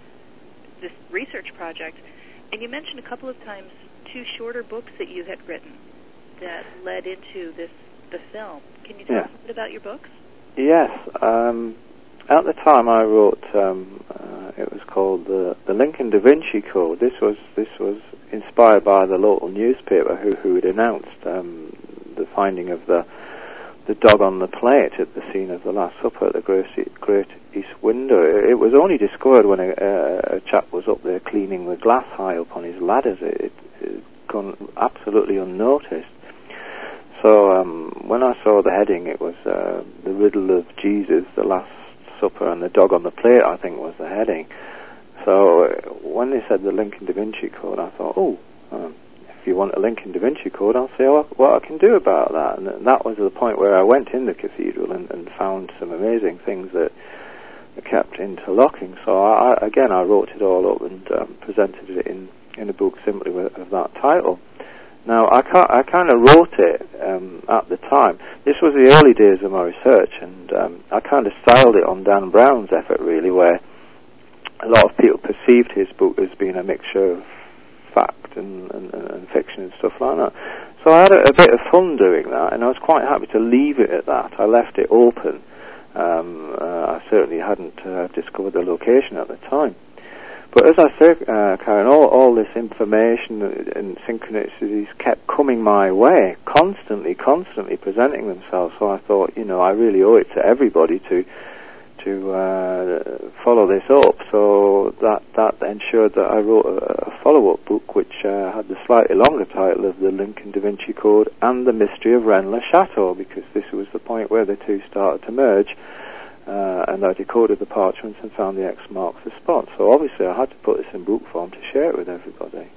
S2: this research project. And you mentioned a couple of times two shorter books that you had written that led into this the film. Can you tell
S3: yeah.
S2: us a bit about your books?
S3: Yes. Um, at the time, I wrote. Um, uh, it was called the the Lincoln Da Vinci Code. This was this was inspired by the local newspaper who who had announced um, the finding of the the dog on the plate at the scene of the Last Supper at the Great, Great East Window. It was only discovered when a, a chap was up there cleaning the glass high up on his ladders. It had gone absolutely unnoticed. So um, when I saw the heading, it was uh, the riddle of Jesus, the Last Supper, and the dog on the plate, I think was the heading. So uh, when they said the Lincoln Da Vinci Code, I thought, oh, um, if you want a Lincoln Da Vinci Code, I'll see what, what I can do about that. And that was the point where I went in the cathedral and, and found some amazing things that kept interlocking. So I, again, I wrote it all up and um, presented it in, in a book simply with, with that title. Now, I, I kind of wrote it um, at the time. This was the early days of my research, and um, I kind of styled it on Dan Brown's effort, really, where a lot of people perceived his book as being a mixture of fact and, and, and fiction and stuff like that. So I had a, a bit of fun doing that, and I was quite happy to leave it at that. I left it open. Um, uh, I certainly hadn't uh, discovered the location at the time. But as I said, uh, Karen, all, all this information and synchronicities kept coming my way, constantly, constantly presenting themselves. So I thought, you know, I really owe it to everybody to to uh, follow this up. So that that ensured that I wrote a, a follow-up book, which uh, had the slightly longer title of The Lincoln Da Vinci Code and The Mystery of Rennes-le-Château, because this was the point where the two started to merge. Uh, and I decoded the parchments and found the X marks the spot. So obviously I had to put this in book form to share it with everybody.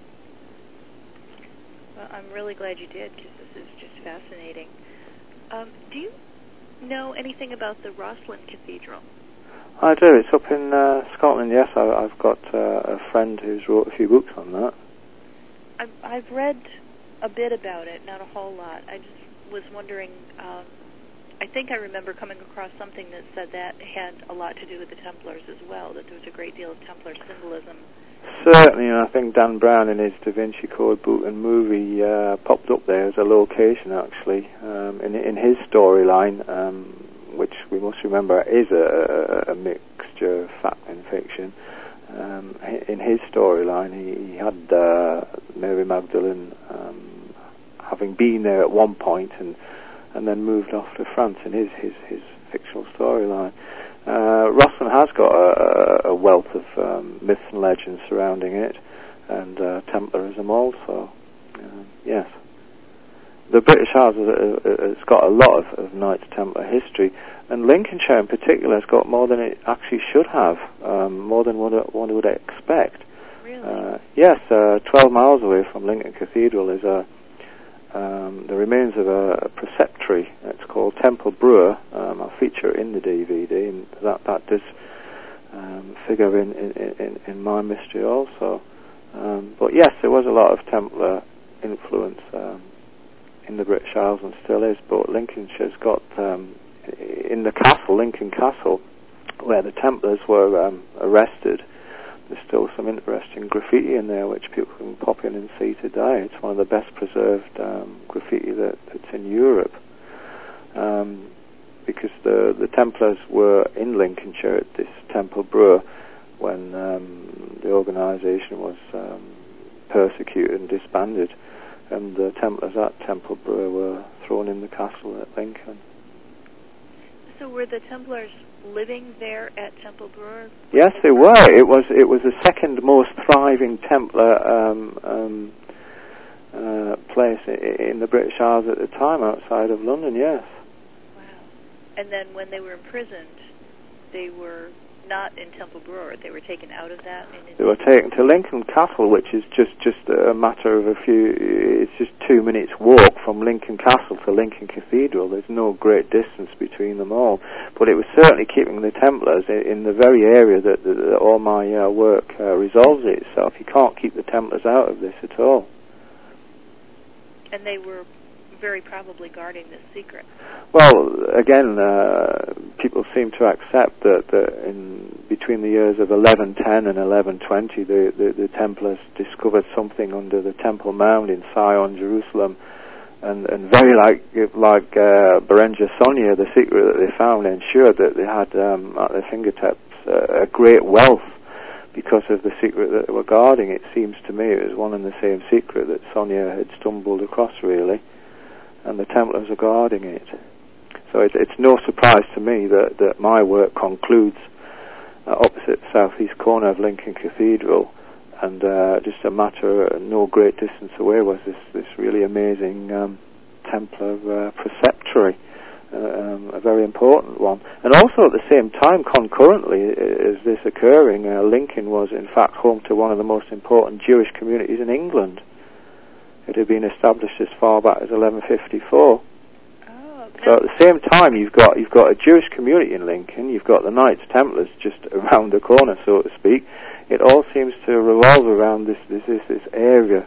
S2: Well, I'm really glad you did, because this is just fascinating. Um, do you know anything about the Rosslyn Cathedral?
S3: I do. It's up in uh, Scotland, yes. I, I've got uh, a friend who's wrote a few books on that.
S2: I've, I've read a bit about it, not a whole lot. I just was wondering... Um, I think I remember coming across something that said that had a lot to do with the Templars as well, that there was a great deal of Templar symbolism.
S3: Certainly, and I think Dan Brown in his Da Vinci Code book and movie uh, popped up there as a location, actually, um, in, in his storyline, um, which we must remember is a, a, a mixture of fact and fiction. Um, in his storyline, he, he had uh, Mary Magdalene um, having been there at one point and and then moved off to France in his, his, his fictional storyline. Uh, Rosslyn has got a, a wealth of um, myths and legends surrounding it, and uh, Templarism also. Uh, yes. The British Isles has, has got a lot of, of Knights Templar history, and Lincolnshire in particular has got more than it actually should have, um, more than one, one would expect.
S2: Really?
S3: Uh, yes, uh, twelve miles away from Lincoln Cathedral is a Um, the remains of a, a preceptory. It's called Temple Brewer. Um, I'll feature it in the D V D, and that that does um, figure in, in, in, in my mystery also. Um, but yes, there was a lot of Templar influence um, in the British Isles and still is. But Lincolnshire's got um, in the castle, Lincoln Castle, where the Templars were um, arrested. There's still some interesting graffiti in there which people can pop in and see today. It's one of the best preserved um, graffiti that, that's in Europe. Um, because the the Templars were in Lincolnshire at this Temple Brewer when um, the organisation was um, persecuted and disbanded, and the Templars at Temple Brewer were thrown in the castle at Lincoln.
S2: So were the Templars living there at Temple Brewer?
S3: Yes, they were. It was it was the second most thriving Templar um, um, uh, place in the British Isles at the time, outside of London. Yes.
S2: Wow. And then when they were imprisoned, they were not in Temple Brewer. They were taken out of that. And
S3: they were taken to Lincoln Castle, which is just just a matter of a few. It's just two minutes walk from Lincoln Castle to Lincoln Cathedral. There's no great distance between them all, but it was certainly keeping the Templars in the very area that, that, that all my uh, work uh, resolves itself. You can't keep the Templars out of this at all.
S2: And they were very probably guarding this secret.
S3: Well, again, uh, people seem to accept that, that in between the years of eleven ten and eleven twenty, the, the, the Templars discovered something under the Temple Mount in Sion, Jerusalem, and, and very like like uh, Berenger Sonia, the secret that they found ensured that they had um, at their fingertips uh, a great wealth because of the secret that they were guarding. It seems to me it was one and the same secret that Sonia had stumbled across, really, and the Templars are guarding it. So it, it's no surprise to me that, that my work concludes uh, opposite the southeast corner of Lincoln Cathedral, and uh, just a matter of no great distance away was this, this really amazing um, Templar uh, preceptory, uh, um, a very important one. And also at the same time, concurrently, as this occurring, uh, Lincoln was in fact home to one of the most important Jewish communities in England. It had been established as far back as eleven fifty-four.
S2: Oh,
S3: so at the same time, you've got you've got a Jewish community in Lincoln. You've got the Knights Templars just around the corner, so to speak. It all seems to revolve around this this this, this area.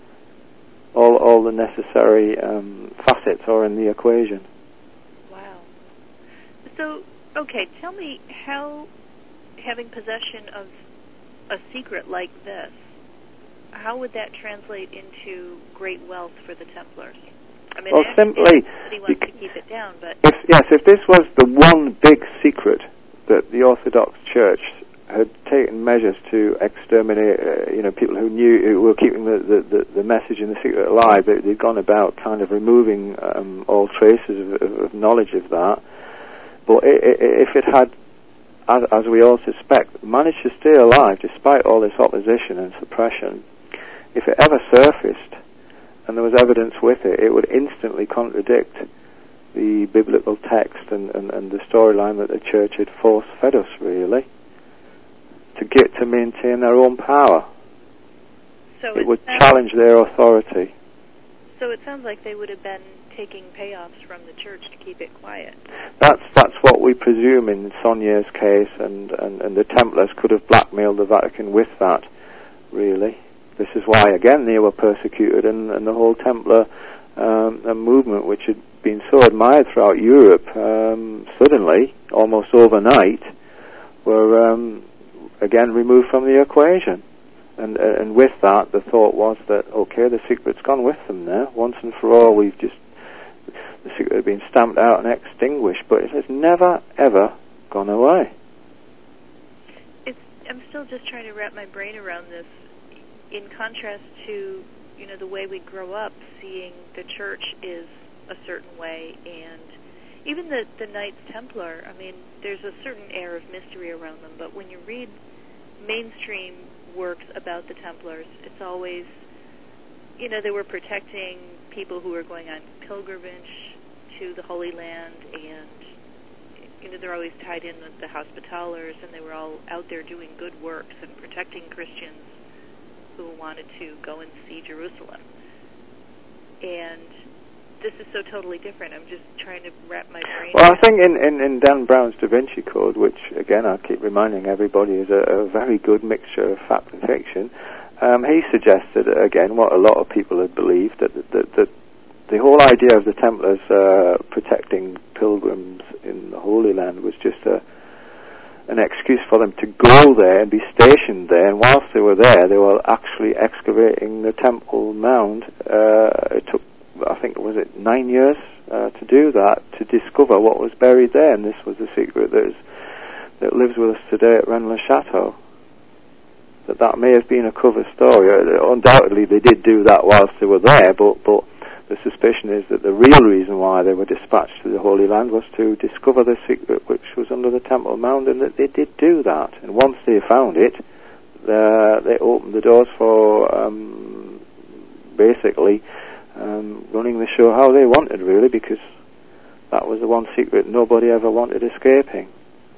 S3: All all the necessary um, facets are in the equation.
S2: Wow. So, okay, tell me how having possession of a secret like this, how would that translate into great wealth for the Templars? I mean,
S3: well, simply,
S2: he wants to keep it down, but
S3: if yes, if this was the one big secret that the Orthodox Church had taken measures to exterminate, uh, you know, people who knew who were keeping the, the, the, the message and the secret alive, they, they'd gone about kind of removing um, all traces of, of, of knowledge of that. But it, it, if it had, as, as we all suspect, managed to stay alive despite all this opposition and suppression, if it ever surfaced and there was evidence with it, it would instantly contradict the biblical text and, and, and the storyline that the Church had force-fed us, really, to get to maintain their own power.
S2: So
S3: it
S2: it
S3: would challenge their authority.
S2: So it sounds like they would have been taking payoffs from the Church to keep it quiet.
S3: That's that's what we presume in Sonia's case, and, and, and the Templars could have blackmailed the Vatican with that, really. This is why, again, they were persecuted, and, and the whole Templar um, movement, which had been so admired throughout Europe, um, suddenly, almost overnight, were um, again removed from the equation. And, uh, and with that, the thought was that, okay, the secret's gone with them now. Once and for all, we've just, the secret had been stamped out and extinguished, but it has never, ever gone away.
S2: It's, I'm still just trying to wrap my brain around this. In contrast to, you know, the way we grow up, seeing the Church is a certain way, and even the, the Knights Templar, I mean, there's a certain air of mystery around them, but when you read mainstream works about the Templars, it's always, you know, they were protecting people who were going on pilgrimage to the Holy Land, and, you know, they're always tied in with the Hospitallers, and they were all out there doing good works and protecting Christians who wanted to go and see Jerusalem. And this is so totally different. I'm just trying to wrap my brain
S3: Well,
S2: around.
S3: I think in, in, in Dan Brown's Da Vinci Code, which, again, I keep reminding everybody is a, a very good mixture of fact and fiction, um, he suggested, again, what a lot of people had believed, that, that, that the whole idea of the Templars uh, protecting pilgrims in the Holy Land was just a an excuse for them to go there and be stationed there, and whilst they were there, they were actually excavating the Temple Mound. Uh, it took, I think, was it nine years uh, to do that, to discover what was buried there, and this was a secret that, is, that lives with us today at Rennes-le-Château. That that may have been a cover story. Uh, undoubtedly they did do that whilst they were there, but, but the suspicion is that the real reason why they were dispatched to the Holy Land was to discover the secret which was under the Temple Mount, and that they did do that. And once they found it, uh, they opened the doors for um, basically um, running the show how they wanted, really, because that was the one secret nobody ever wanted escaping.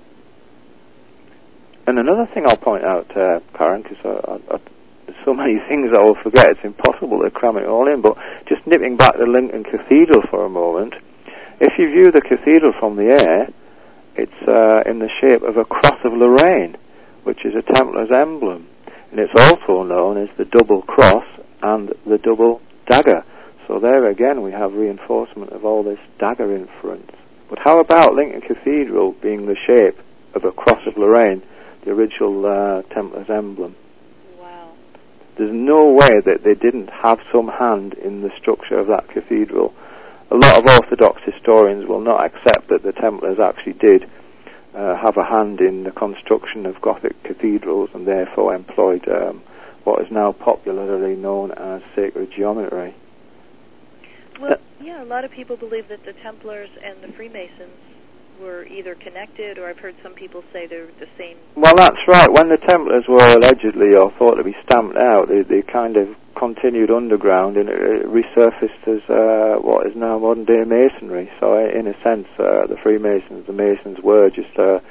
S3: And another thing I'll point out, uh, Karen, because I, I, I, there's so many things I will forget, it's impossible to cram it all in, but just nipping back to Lincoln Cathedral for a moment, if you view the cathedral from the air, it's uh, in the shape of a cross of Lorraine, which is a Templar's emblem. And it's also known as the double cross and the double dagger. So there again we have reinforcement of all this dagger inference. But how about Lincoln Cathedral being the shape of a cross of Lorraine, the original uh, Templar's emblem?
S2: Wow.
S3: There's no way that they didn't have some hand in the structure of that cathedral. A lot of Orthodox historians will not accept that the Templars actually did uh, have a hand in the construction of Gothic cathedrals and therefore employed um, what is now popularly known as sacred geometry.
S2: Well, yeah, a lot of people believe that the Templars and the Freemasons were either connected, or I've heard some people say they're the same.
S3: Well, that's right. When the Templars were allegedly or thought to be stamped out, they, they kind of continued underground and it resurfaced as uh, what is now modern-day Masonry. So, in a sense, uh, the Freemasons, the Masons were just uh,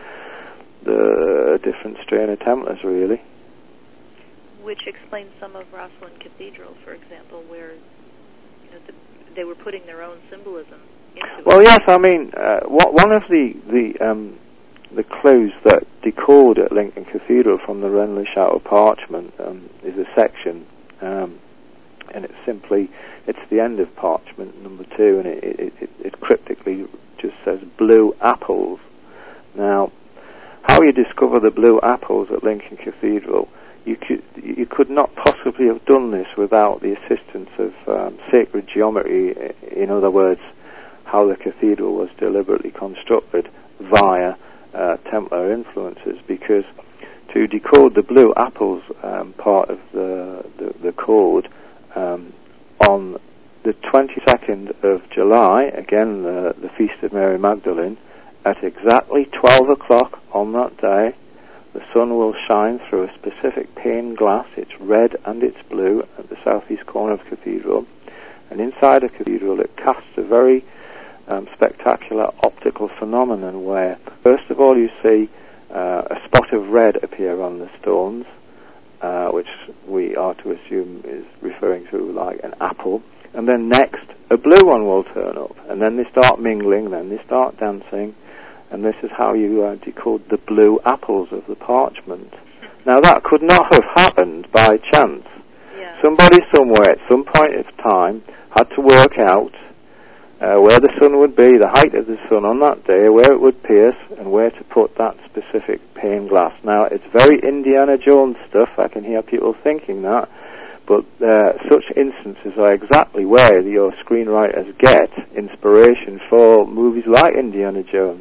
S3: the different strain of Templars, really.
S2: Which explains some of Rosslyn Cathedral, for example, where you know the, they were putting their own symbolism.
S3: Well, yes, I mean, uh, what, one of the the, um, the clues that decode at Lincoln Cathedral from the Rennes-le-Château parchment um, is a section, um, and it's simply, it's the end of parchment number two, and it, it, it, it cryptically just says blue apples. Now, how you discover the blue apples at Lincoln Cathedral, you could, you could not possibly have done this without the assistance of um, sacred geometry, in other words, how the cathedral was deliberately constructed via uh, Templar influences, because to decode the blue apples um, part of the, the, the code, um, on the twenty-second of July, again the, the Feast of Mary Magdalene, at exactly twelve o'clock on that day, the sun will shine through a specific pane glass, it's red and it's blue, at the southeast corner of the cathedral, and inside the cathedral it casts a very Um, spectacular optical phenomenon where, first of all, you see uh, a spot of red appear on the stones, uh, which we are to assume is referring to like an apple, and then next a blue one will turn up, and then they start mingling, then they start dancing, and this is how you uh, decode the blue apples of the parchment. Now that could not have happened by chance.
S2: Yeah. Somebody
S3: somewhere at some point of time had to work out Uh, where the sun would be, the height of the sun on that day, where it would pierce, and where to put that specific pane glass. Now, it's very Indiana Jones stuff, I can hear people thinking that, but uh, such instances are exactly where your screenwriters get inspiration for movies like Indiana Jones.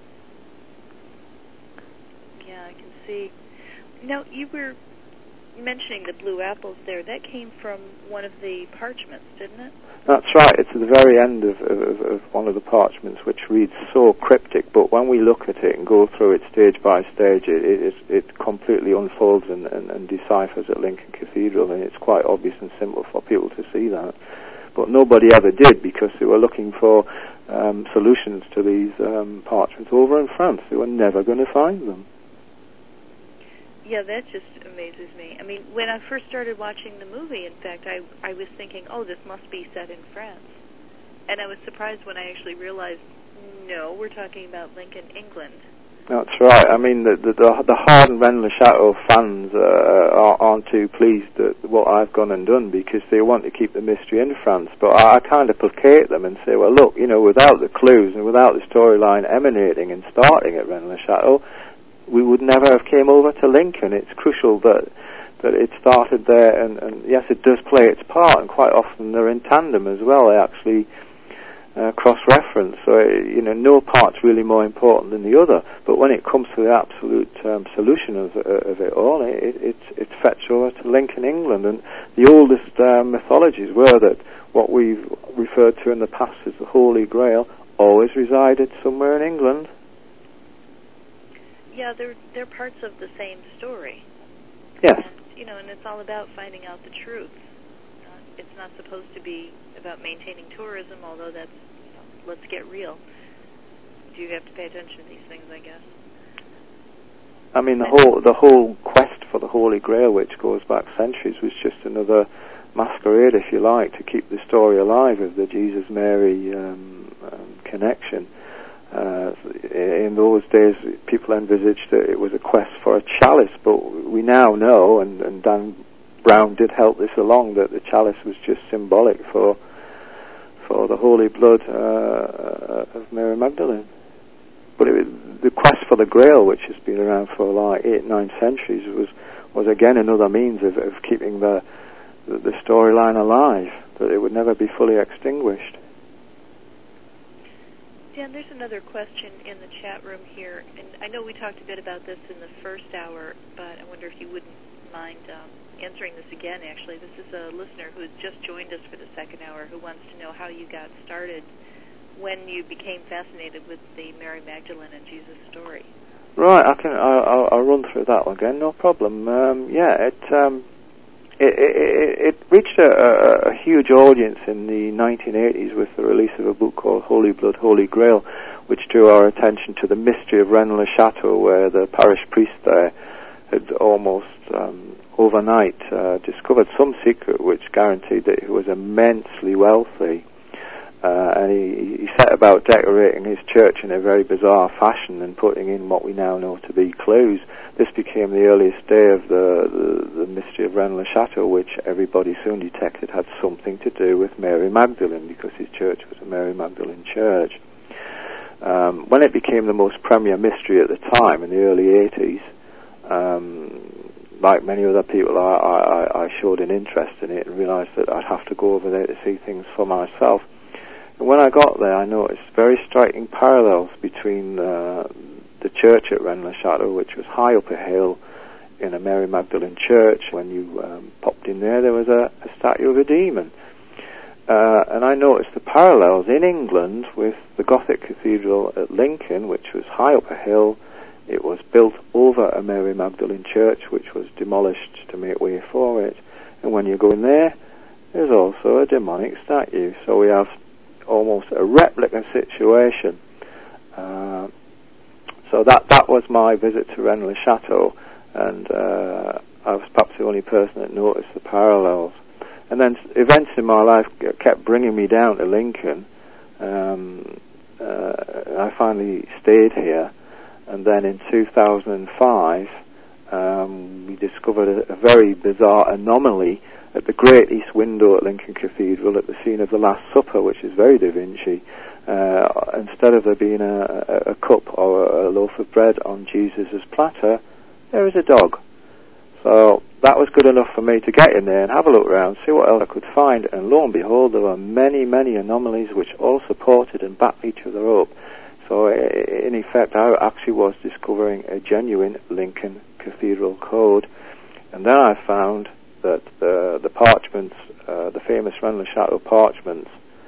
S2: Yeah, I can see. Now, you were mentioning the blue apples there. That came from one of the parchments, didn't it?
S3: That's right. It's at the very end of, of, of one of the parchments, which reads so cryptic, but when we look at it and go through it stage by stage, it, it, it completely unfolds and, and, and deciphers at Lincoln Cathedral, and it's quite obvious and simple for people to see that. But nobody ever did, because they were looking for um, solutions to these um, parchments over in France. They were never going to find them.
S2: Yeah, that just amazes me. I mean, when I first started watching the movie, in fact, I I was thinking, oh, this must be set in France. And I was surprised when I actually realized, no, we're talking about Lincoln, England.
S3: That's right. I mean, the the, the hardened Rennes-le-Château fans uh, aren't too pleased at what I've gone and done, because they want to keep the mystery in France. But I, I kind of placate them and say, well, look, you know, without the clues and without the storyline emanating and starting at Rennes-le-Château, we would never have came over to Lincoln. It's crucial that that it started there, and, and yes, it does play its part, and quite often they're in tandem as well. They actually uh, cross-reference. So, uh, you know, no part's really more important than the other. But when it comes to the absolute um, solution of, uh, of it all, it, it, it's fetched over to Lincoln, England. And the oldest uh, mythologies were that what we've referred to in the past as the Holy Grail always resided somewhere in England.
S2: Yeah, they're they're parts of the same story.
S3: Yes.
S2: And, you know, and it's all about finding out the truth. Uh, it's not supposed to be about maintaining tourism, although that's, you know, let's get real. You have to pay attention to these things, I guess.
S3: I mean, the whole the whole quest for the Holy Grail, which goes back centuries, was just another masquerade, if you like, to keep the story alive of the Jesus-Mary um, um, connection. Uh, in those days, people envisaged that it was a quest for a chalice, but we now know, and, and Dan Brown did help this along, that the chalice was just symbolic for for the holy blood uh, of Mary Magdalene. But it, the quest for the Grail, which has been around for like eight, nine centuries, was was again another means of, of keeping the the, the storyline alive, that it would never be fully extinguished.
S2: Dan, there's another question in the chat room here, and I know we talked a bit about this in the first hour, but I wonder if you wouldn't mind um, answering this again, actually. This is a listener who has just joined us for the second hour who wants to know how you got started when you became fascinated with the Mary Magdalene and Jesus story.
S3: Right, I can, I'll, I'll run through that again, no problem. Um, yeah, it... Um, It, it, it reached a, a, a huge audience in the nineteen eighties with the release of a book called Holy Blood, Holy Grail, which drew our attention to the mystery of Rennes-le-Château, where the parish priest there had almost um, overnight uh, discovered some secret which guaranteed that he was immensely wealthy. Uh, and he, he set about decorating his church in a very bizarre fashion and putting in what we now know to be clues. This became the earliest day of the, the, the mystery of Rennes-le-Château, which everybody soon detected had something to do with Mary Magdalene, because his church was a Mary Magdalene church. Um, when it became the most premier mystery at the time, in the early eighties, um, like many other people, I, I, I showed an interest in it and realized that I'd have to go over there to see things for myself. And when I got there, I noticed very striking parallels between uh, the church at Rennes-le-Château, which was high up a hill in a Mary Magdalene church. When you um, popped in there, there was a, a statue of a demon. Uh, and I noticed the parallels in England with the Gothic cathedral at Lincoln, which was high up a hill. It was built over a Mary Magdalene church, which was demolished to make way for it. And when you go in there, there's also a demonic statue. So we have almost a replica situation. Uh, so that that was my visit to Rennes-le-Château, and uh, I was perhaps the only person that noticed the parallels. And then events in my life kept bringing me down to Lincoln. Um, uh, I finally stayed here, and then in two thousand five, um, we discovered a, a very bizarre anomaly at the Great East Window at Lincoln Cathedral, at the scene of the Last Supper, which is very Da Vinci. Uh, instead of there being a, a, a cup or a loaf of bread on Jesus' platter, there is a dog. So that was good enough for me to get in there and have a look around, see what else I could find, and lo and behold, there were many, many anomalies which all supported and backed each other up. So in effect, I actually was discovering a genuine Lincoln Cathedral code. And then I found that the, the parchments, uh, the famous Rennes-le-Château parchments,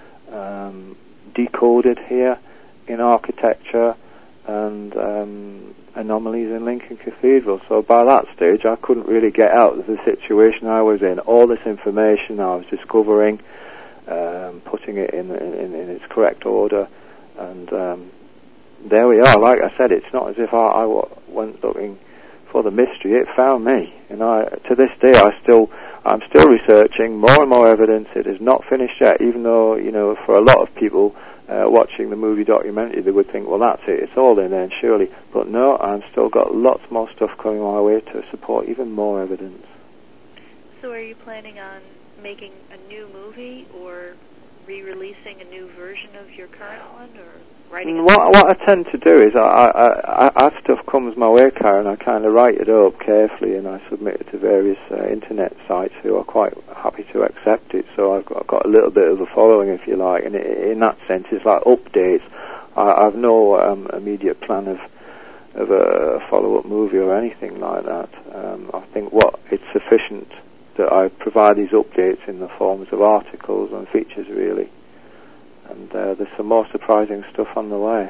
S3: um, decoded here in architecture and um, anomalies in Lincoln Cathedral. So by that stage, I couldn't really get out of the situation I was in. All this information I was discovering, um, putting it in, in, in its correct order, and um, there we are. Like I said, it's not as if I, I w- went looking for the mystery. It found me, and I, to this day, I still, I'm still researching more and more evidence. It is not finished yet, even though, you know, for a lot of people uh, watching the movie documentary, they would think, well, that's it, it's all in there, surely. But no, I've still got lots more stuff coming my way to support even more evidence.
S2: So are you planning on making a new movie, or re-releasing a new version of your current one, or writing?
S3: What, what I tend to do is, I, I, I, as stuff comes my way, Karen, I kind of write it up carefully and I submit it to various uh, internet sites who are quite happy to accept it. So I've got, I've got a little bit of a following, if you like, and it, in that sense, it's like updates. I, I've no um, immediate plan of of a follow-up movie or anything like that. Um, I think what it's sufficient that I provide these updates in the forms of articles and features, really. And uh, there's some more surprising stuff on the way.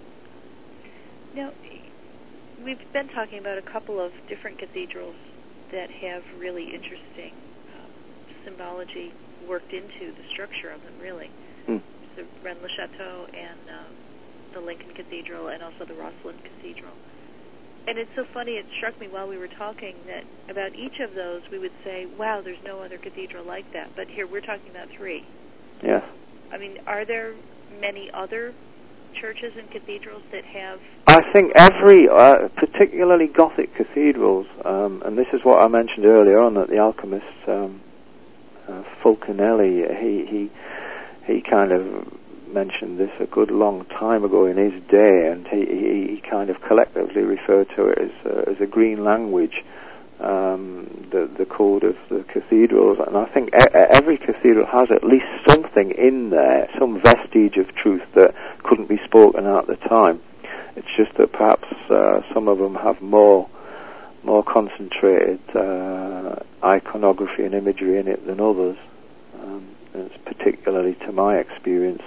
S2: Now, we've been talking about a couple of different cathedrals that have really interesting um, symbology worked into the structure of them, really.
S3: Mm.
S2: The Rennes-le-Château and um, the Lincoln Cathedral, and also the Rosslyn Cathedral. And it's so funny, it struck me while we were talking that about each of those we would say, wow, there's no other cathedral like that. But here we're talking about three.
S3: Yes.
S2: I mean, are there many other churches and cathedrals that have...
S3: I think every, uh, particularly Gothic cathedrals, um, and this is what I mentioned earlier on, that the alchemist um, uh, Fulcanelli, he, he, he kind of mentioned this a good long time ago in his day, and he, he, he kind of collectively referred to it as, uh, as a green language, um, the, the code of the cathedrals. And I think e- every cathedral has at least something in there, some vestige of truth that couldn't be spoken at the time. It's just that perhaps uh, some of them have more more concentrated uh, iconography and imagery in it than others. Um, and it's particularly, to my experience,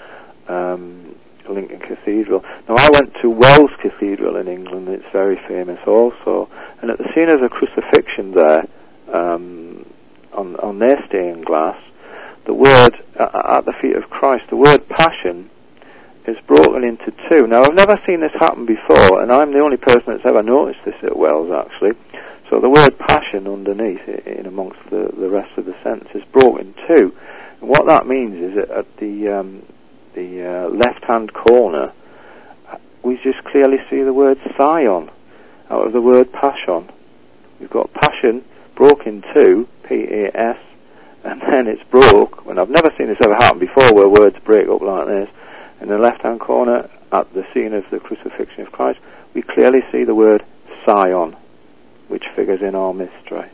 S3: Um, Lincoln Cathedral. Now, I went to Wells Cathedral in England. It's very famous also, and at the scene of the crucifixion there, um, on, on their stained glass, the word uh, at the feet of Christ, the word passion, is broken into two. Now, I've never seen this happen before, and I'm the only person that's ever noticed this at Wells, actually. So the word passion underneath, in amongst the, the rest of the sentence, is broken in two. And what that means is that at the um, the uh, left-hand corner, we just clearly see the word Sion out of the word passion. We've got passion broke in two, P A S, and then it's broke, and I've never seen this ever happen before, where words break up like this. In the left-hand corner, at the scene of the crucifixion of Christ, we clearly see the word Sion, which figures in our mystery.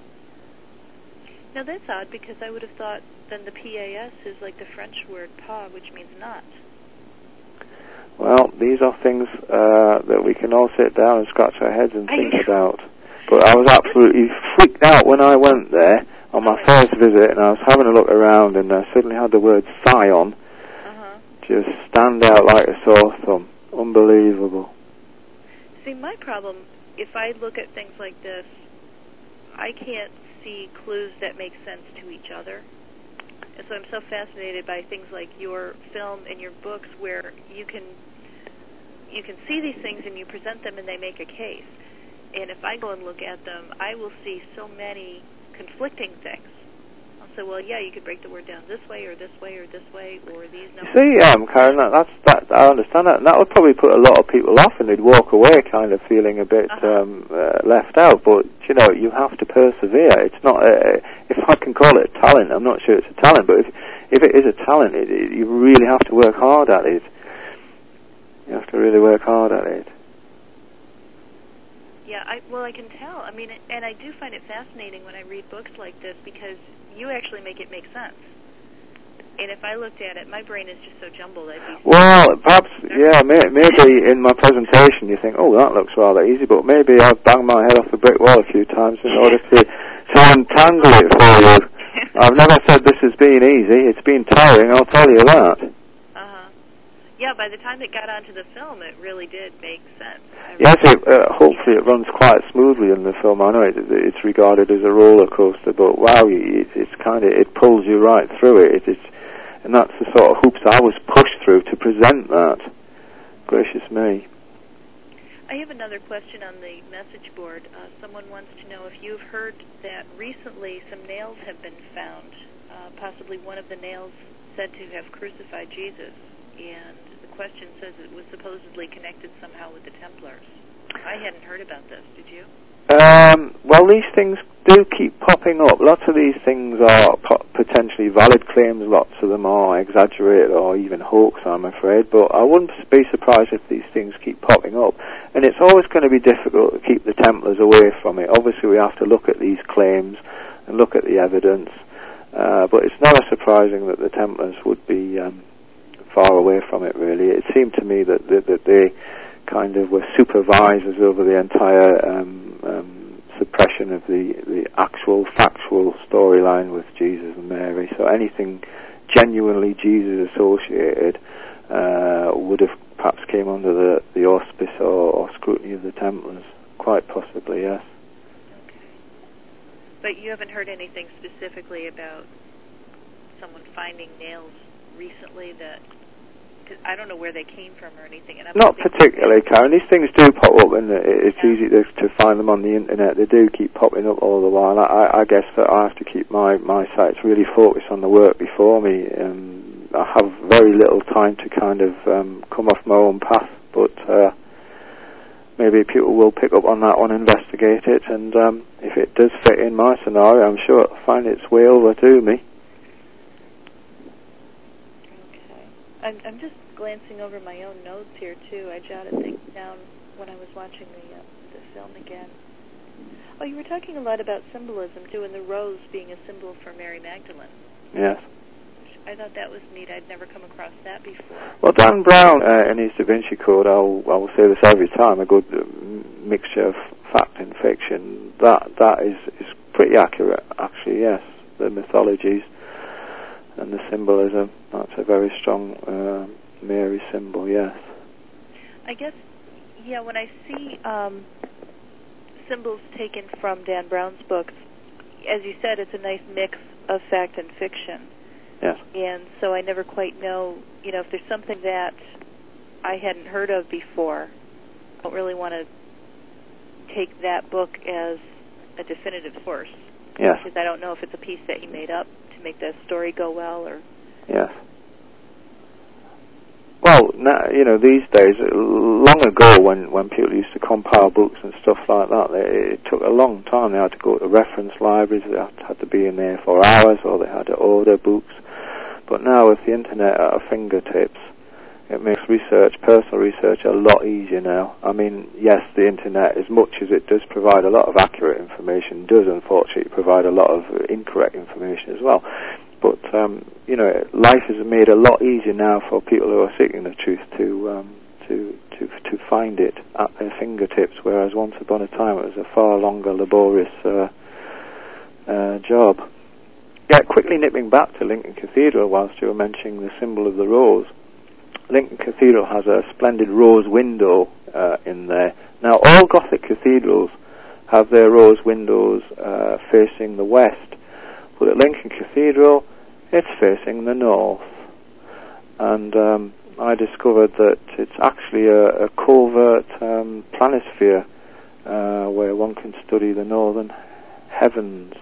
S2: Now that's odd, because I would have thought then the P A S is like the French word pas, which means not.
S3: Well, these are things uh, that we can all sit down and scratch our heads and think about. But I was absolutely freaked out when I went there on my oh, first visit, and I was having a look around, and I suddenly had the word Sion uh-huh. just stand out like a sore thumb. Unbelievable.
S2: See, my problem, if I look at things like this, I can't see clues that make sense to each other. And so I'm so fascinated by things like your film and your books, where you can you can see these things and you present them and they make a case. And if I go and look at them, I will see so many conflicting things. I'll say, well, yeah, you could break the word down this way or this way or this way or these numbers.
S3: See, um, Karen, that, that's that. I understand that, and that would probably put a lot of people off, and they'd walk away kind of feeling a bit uh-huh. um, uh, left out. But you know, you have to persevere. It's not, uh, if I can call it a talent, I'm not sure it's a talent, but if if it is a talent, it, it, you really have to work hard at it. You have to really work hard at it.
S2: Yeah, I, well, I can tell. I mean, and I do find it fascinating when I read books like this, because you actually make it make sense. And if I looked at it, my brain is just so jumbled. I'd be
S3: well, perhaps, yeah, may, maybe in my presentation you think, oh, that looks rather easy, but maybe I've banged my head off the brick wall a few times in order to, to untangle it for you. I've never said this has been easy. It's been tiring, I'll tell you that.
S2: Uh-huh. Yeah, by the time it got onto the film, it really did make sense.
S3: Yes, it, uh, hopefully it runs quite smoothly in the film. I know it, it's regarded as a roller coaster, but wow, it, it's kind of, it pulls you right through it. It is, and that's the sort of hoops I was pushed through to present that. Gracious me.
S2: I have another question on the message board. Uh, someone wants to know if you've heard that recently some nails have been found, uh, possibly one of the nails said to have crucified Jesus, and the question says it was supposedly connected somehow with the Templars. I hadn't heard about this. Did you?
S3: Um, well, these things do keep popping up. Lots of these things are po- potentially valid claims. Lots of them are exaggerated or even hoax, I'm afraid. But I wouldn't be surprised if these things keep popping up. And it's always going to be difficult to keep the Templars away from it. Obviously, we have to look at these claims and look at the evidence. Uh, but it's not surprising that the Templars would be um, far away from it, really. It seemed to me that, that, that they kind of were supervisors over the entire um, um, suppression of the, the actual factual storyline with Jesus and Mary. So anything genuinely Jesus associated uh, would have perhaps came under the, the auspice or, or scrutiny of the Templars. Quite possibly, yes.
S1: Okay. But you haven't heard anything specifically about someone finding nails recently that... I don't know where they came from or anything. And I'm
S3: Not particularly, Karen. These things do pop up, and it's yeah. easy to, to find them on the internet. They do keep popping up all the while. I, I guess that I have to keep my, my sights really focused on the work before me. Um, I have very little time to kind of um, come off my own path, but uh, maybe people will pick up on that one, investigate it, and um, if it does fit in my scenario, I'm sure it'll find its way over to me.
S1: Okay. I'm, I'm just glancing over my own notes here too. I jotted things down when I was watching the uh, the film again. Oh, you were talking a lot about symbolism too, and the rose being a symbol for Mary Magdalene.
S3: Yes.
S1: I thought that was neat. I'd never come across that before.
S3: Well, Dan Brown uh, in his Da Vinci Code, I'll, I will say this every time, a good uh, mixture of fact and fiction. That that is is pretty accurate, actually. Yes, the mythologies and the symbolism. That's a very strong. Uh, Mary symbol, yes.
S1: I guess, yeah, when I see um, symbols taken from Dan Brown's books, as you said, it's a nice mix of fact and fiction.
S3: Yes.
S1: And so I never quite know, you know, if there's something that I hadn't heard of before, I don't really want to take that book as a definitive source.
S3: Yes.
S1: Because I don't know if it's a piece that he made up to make the story go well or...
S3: Yes. Well, now, you know, these days, long ago when, when people used to compile books and stuff like that, they, it took a long time. They had to go to reference libraries, they had to, had to be in there for hours, or they had to order books. But now with the internet at our fingertips, it makes research, personal research, a lot easier now. I mean, yes, the internet, as much as it does provide a lot of accurate information, does unfortunately provide a lot of incorrect information as well. But, um, you know, life is made a lot easier now for people who are seeking the truth to um, to, to to find it at their fingertips, whereas once upon a time it was a far longer, laborious uh, uh, job. Yeah, quickly nipping back to Lincoln Cathedral whilst you were mentioning the symbol of the rose. Lincoln Cathedral has a splendid rose window uh, in there. Now, all Gothic cathedrals have their rose windows uh, facing the west. But at Lincoln Cathedral, it's facing the north. And um, I discovered that it's actually a, a covert um, planisphere uh, where one can study the northern heavens.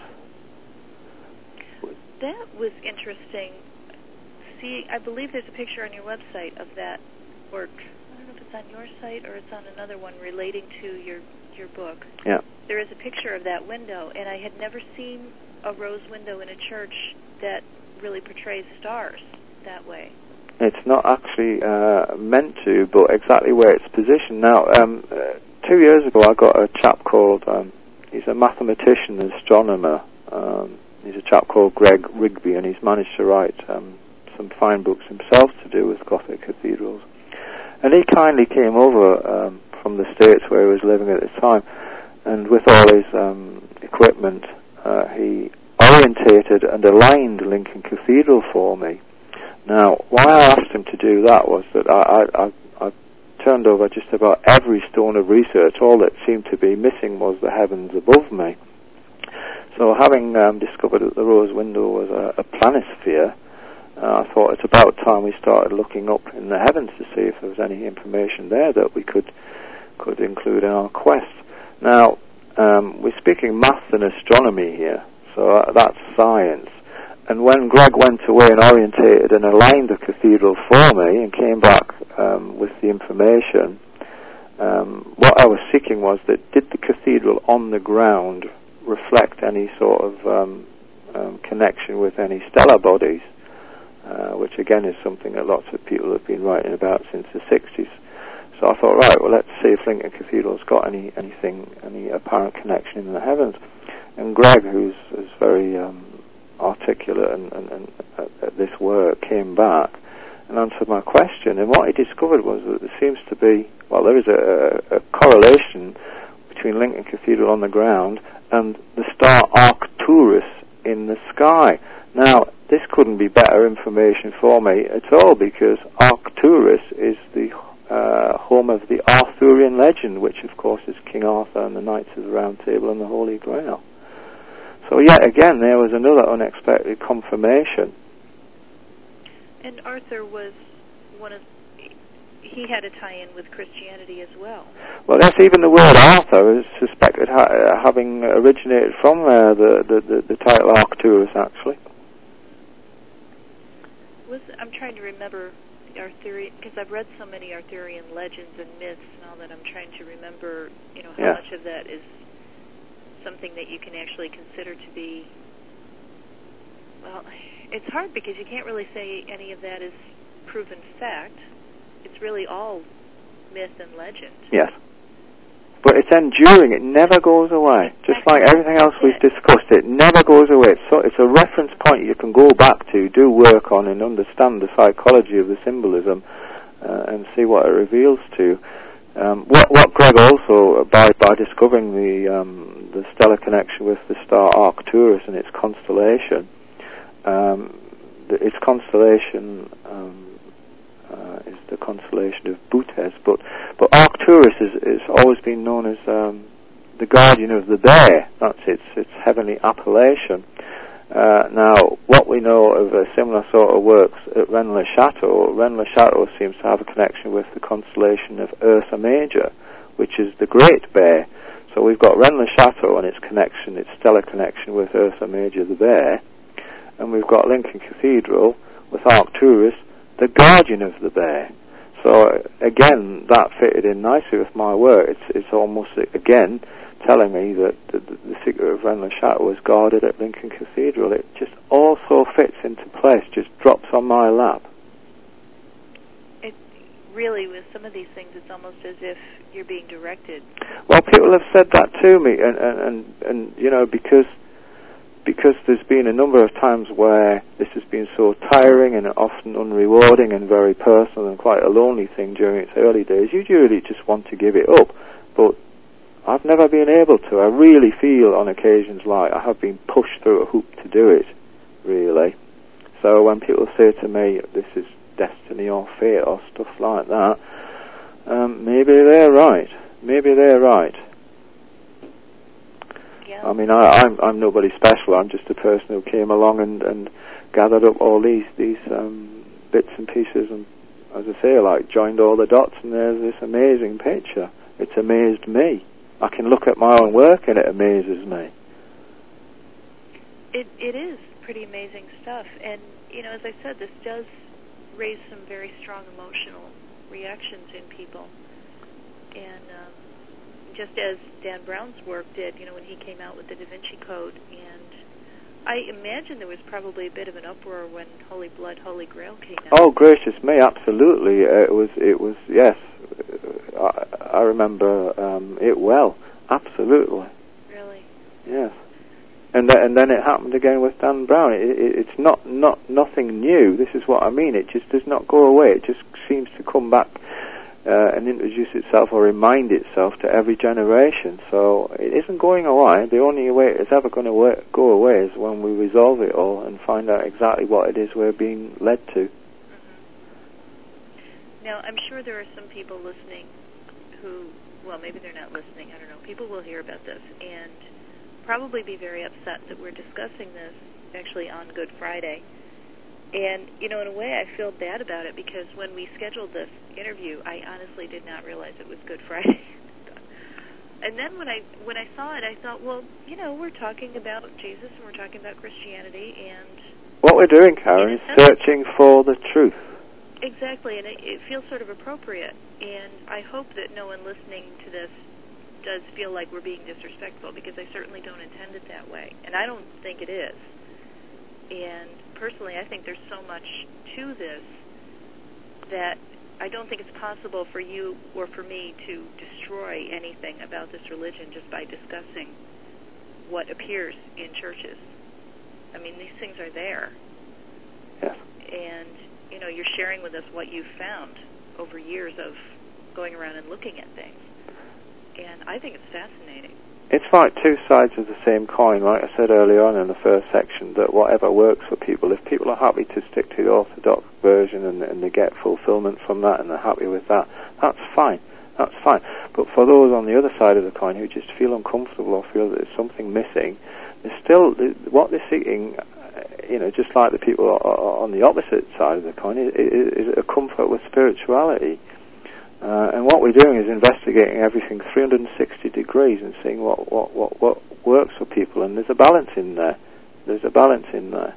S1: That was interesting. See, I believe there's a picture on your website of that work. I don't know if it's on your site or it's on another one relating to your, your book.
S3: Yeah.
S1: There is a picture of that window, and I had never seen a rose window in a church that really portrays stars that way.
S3: It's not actually uh, meant to, but exactly where it's positioned. Now, um, uh, two years ago I got a chap called, um, he's a mathematician and astronomer. Um, he's a chap called Greg Rigby, and he's managed to write um, some fine books himself to do with Gothic cathedrals. And he kindly came over um, from the States where he was living at the time, and with all his um, equipment, uh, he orientated and aligned Lincoln Cathedral for me. Now, why I asked him to do that was that I, I, I turned over just about every stone of research. All that seemed to be missing was the heavens above me. So having um, discovered that the rose window was a, a planisphere, uh, I thought it's about time we started looking up in the heavens to see if there was any information there that we could could include in our quest. Now, um, we're speaking maths and astronomy here, so uh, that's science. And when Greg went away and orientated and aligned the cathedral for me and came back um, with the information, um, what I was seeking was that did the cathedral on the ground reflect any sort of um, um, connection with any stellar bodies, uh, which again is something that lots of people have been writing about since the sixties. So I thought, right, well, let's see if Lincoln Cathedral's got any anything, any apparent connection in the heavens. And Greg, who's, who's very um, articulate and, and, and at, at this work, came back and answered my question. And what he discovered was that there seems to be, well, there is a, a correlation between Lincoln Cathedral on the ground and the star Arcturus in the sky. Now, this couldn't be better information for me at all, because Arcturus is the uh, home of the Arthurian legend, which of course is King Arthur and the Knights of the Round Table and the Holy Grail. So yet again, there was another unexpected confirmation.
S1: And Arthur was one of, he had a tie-in with Christianity as well.
S3: Well, yes, even the word Arthur is suspected ha- having originated from there, the, the, the, the title Arcturus, actually.
S1: Was, I'm trying to remember Arthurian, because I've read so many Arthurian legends and myths now that I'm trying to remember, you know, how
S3: yeah.
S1: much of that is something that you can actually consider to be, well, it's hard because you can't really say any of that is proven fact. It's really all myth and legend.
S3: Yes. But it's enduring. It never goes away. Just like everything else we've discussed, it never goes away. It's, so, it's a reference point you can go back to, do work on, and understand the psychology of the symbolism uh, and see what it reveals to. Um, what, what Greg also, by, by discovering the, um, the stellar connection with the star Arcturus and its constellation, um, the, its constellation um, uh, is the constellation of Butes, but but Arcturus is, is always been known as um, the guardian of the bear. That's its its heavenly appellation. Uh, now, what we know of a similar sort of works at Rennes-le-Château, Rennes-le-Château seems to have a connection with the constellation of Ursa Major, which is the Great Bear. So we've got Rennes-le-Château and its connection, its stellar connection with Ursa Major, the bear, and we've got Lincoln Cathedral with Arcturus, the guardian of the bear. So again, that fitted in nicely with my work. It's it's almost again telling me that the, the secret of Rennes-le-Château was guarded at Lincoln Cathedral. It just also fits into place, just drops on my lap.
S1: It really, with some of these things, it's almost as if you're being directed.
S3: Well, people have said that to me, and and and, and you know, because. Because there's been a number of times where this has been so tiring and often unrewarding and very personal and quite a lonely thing during its early days, you really just want to give it up. But I've never been able to. I really feel on occasions like I have been pushed through a hoop to do it, really. So when people say to me, this is destiny or fate or stuff like that, um, maybe they're right. Maybe they're right. I mean, I, I'm I'm nobody special. I'm just a person who came along and, and gathered up all these these um, bits and pieces, and as I say, like joined all the dots, and there's this amazing picture. It's amazed me. I can look at my own work, and it amazes me.
S1: It it is pretty amazing stuff, and you know, as I said, this does raise some very strong emotional reactions in people, and. Um, just as Dan Brown's work did, you know, when he came out with the Da Vinci Code. And I imagine there was probably a bit of an uproar when Holy Blood, Holy Grail came out.
S3: Oh, gracious me, absolutely. Uh, it was, it was, yes. I, I remember um, it well, absolutely.
S1: Really?
S3: Yes. And, th- and then it happened again with Dan Brown. It, it, it's not, not nothing new. This is what I mean. It just does not go away. It just seems to come back Uh, and introduce itself or remind itself to every generation. So it isn't going away. The only way it's ever going to wa- go away is when we resolve it all and find out exactly what it is we're being led to.
S1: Mm-hmm. Now, I'm sure there are some people listening who, well, maybe they're not listening, I don't know. People will hear about this and probably be very upset that we're discussing this actually on Good Friday. And, you know, in a way, I feel bad about it because when we scheduled this interview, I honestly did not realize it was Good Friday. And then when I when I saw it, I thought, well, you know, we're talking about Jesus and we're talking about Christianity, and...
S3: What we're doing, Karen, is searching for the truth.
S1: Exactly, and it, it feels sort of appropriate. And I hope that no one listening to this does feel like we're being disrespectful, because I certainly don't intend it that way. And I don't think it is. And personally, I think there's so much to this that I don't think it's possible for you or for me to destroy anything about this religion just by discussing what appears in churches. I mean, these things are there.
S3: Yes.
S1: And, you know, you're sharing with us what you've found over years of going around and looking at things. And I think it's fascinating.
S3: It's like two sides of the same coin. Like I said earlier on in the first section, that whatever works for people, if people are happy to stick to the orthodox version and, and they get fulfillment from that and they're happy with that, that's fine. That's fine. But for those on the other side of the coin who just feel uncomfortable or feel that there's something missing, there's still, what they're seeking, you know, just like the people on the opposite side of the coin, is, is a comfort with spirituality. Uh, and what we're doing is investigating everything three hundred sixty degrees and seeing what, what, what, what works for people. And there's a balance in there. There's a balance in there.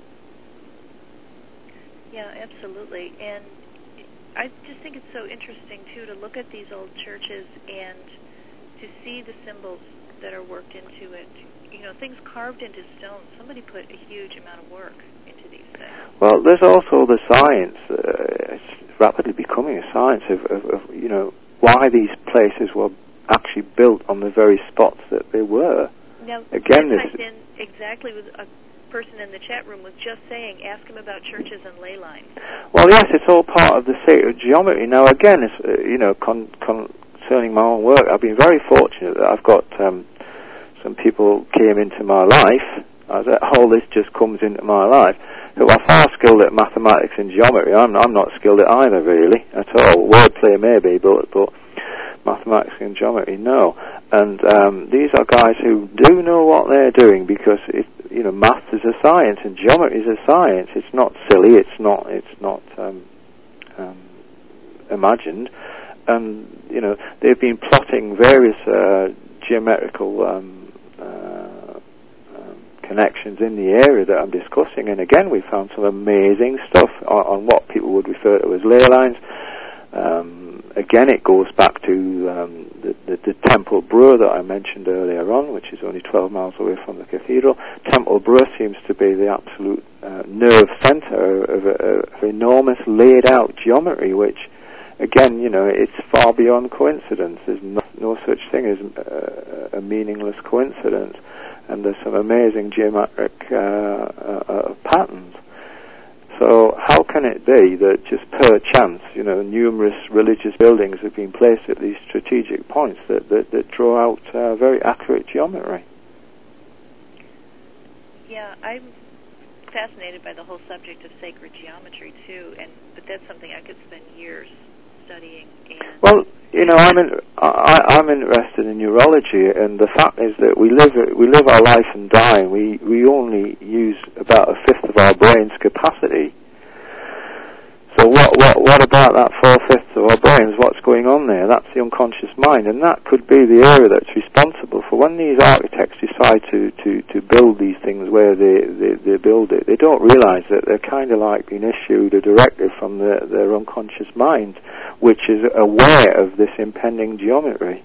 S1: Yeah, absolutely. And I just think it's so interesting, too, to look at these old churches and to see the symbols that are worked into it. You know, things carved into stone. Somebody put a huge amount of work into these things.
S3: Well, there's also the science. Uh, it's rapidly becoming a science of, of, of, you know, why these places were actually built on the very spots that they were.
S1: Now,
S3: Again,
S1: this
S3: this
S1: ties in exactly with a person in the chat room was just saying, ask him about churches and ley lines.
S3: Well, yes, it's all part of the sacred geometry. Now, again, it's, uh, you know, con- concerning my own work, I've been very fortunate that I've got um, some people came into my life, as all this just comes into my life, who are far skilled at mathematics and geometry. I'm, I'm not skilled at either, really, at all. Wordplay maybe, but, but mathematics and geometry, no. And um, these are guys who do know what they're doing, because it, you know, math is a science and geometry is a science. It's not silly. It's not. It's not um, um, imagined. And you know, they've been plotting various uh, geometrical um, uh, um, connections in the area that I'm discussing. And again, we found some amazing stuff on, on what people would refer to as ley lines. Um, again, it goes back to um, the, the, the Temple Brewer that I mentioned earlier on, which is only twelve miles away from the cathedral. Temple Brewer seems to be the absolute uh, nerve center of, of, of enormous laid-out geometry, which, again, you know, it's far beyond coincidence. There's no, no such thing as uh, a meaningless coincidence, and there's some amazing geometric uh, uh, uh, patterns. So how can it be that just per chance, you know, numerous religious buildings have been placed at these strategic points that, that, that draw out uh, very accurate geometry?
S1: Yeah, I'm fascinated by the whole subject of sacred geometry, too, and but that's something I could spend years studying. And
S3: well, you know, I'm in, I, I'm interested in neurology, and the fact is that we live we live our life and die, and we, we only use about a fifth of our brain's capacity. So what what what about that four fifths of our brains? What's going on there? That's the unconscious mind, and that could be the area that's responsible for when these architects decide to, to, to build these things where they, they, they build it. They don't realise that they're kind of like being issued a directive from their, their unconscious mind, which is aware of this impending geometry.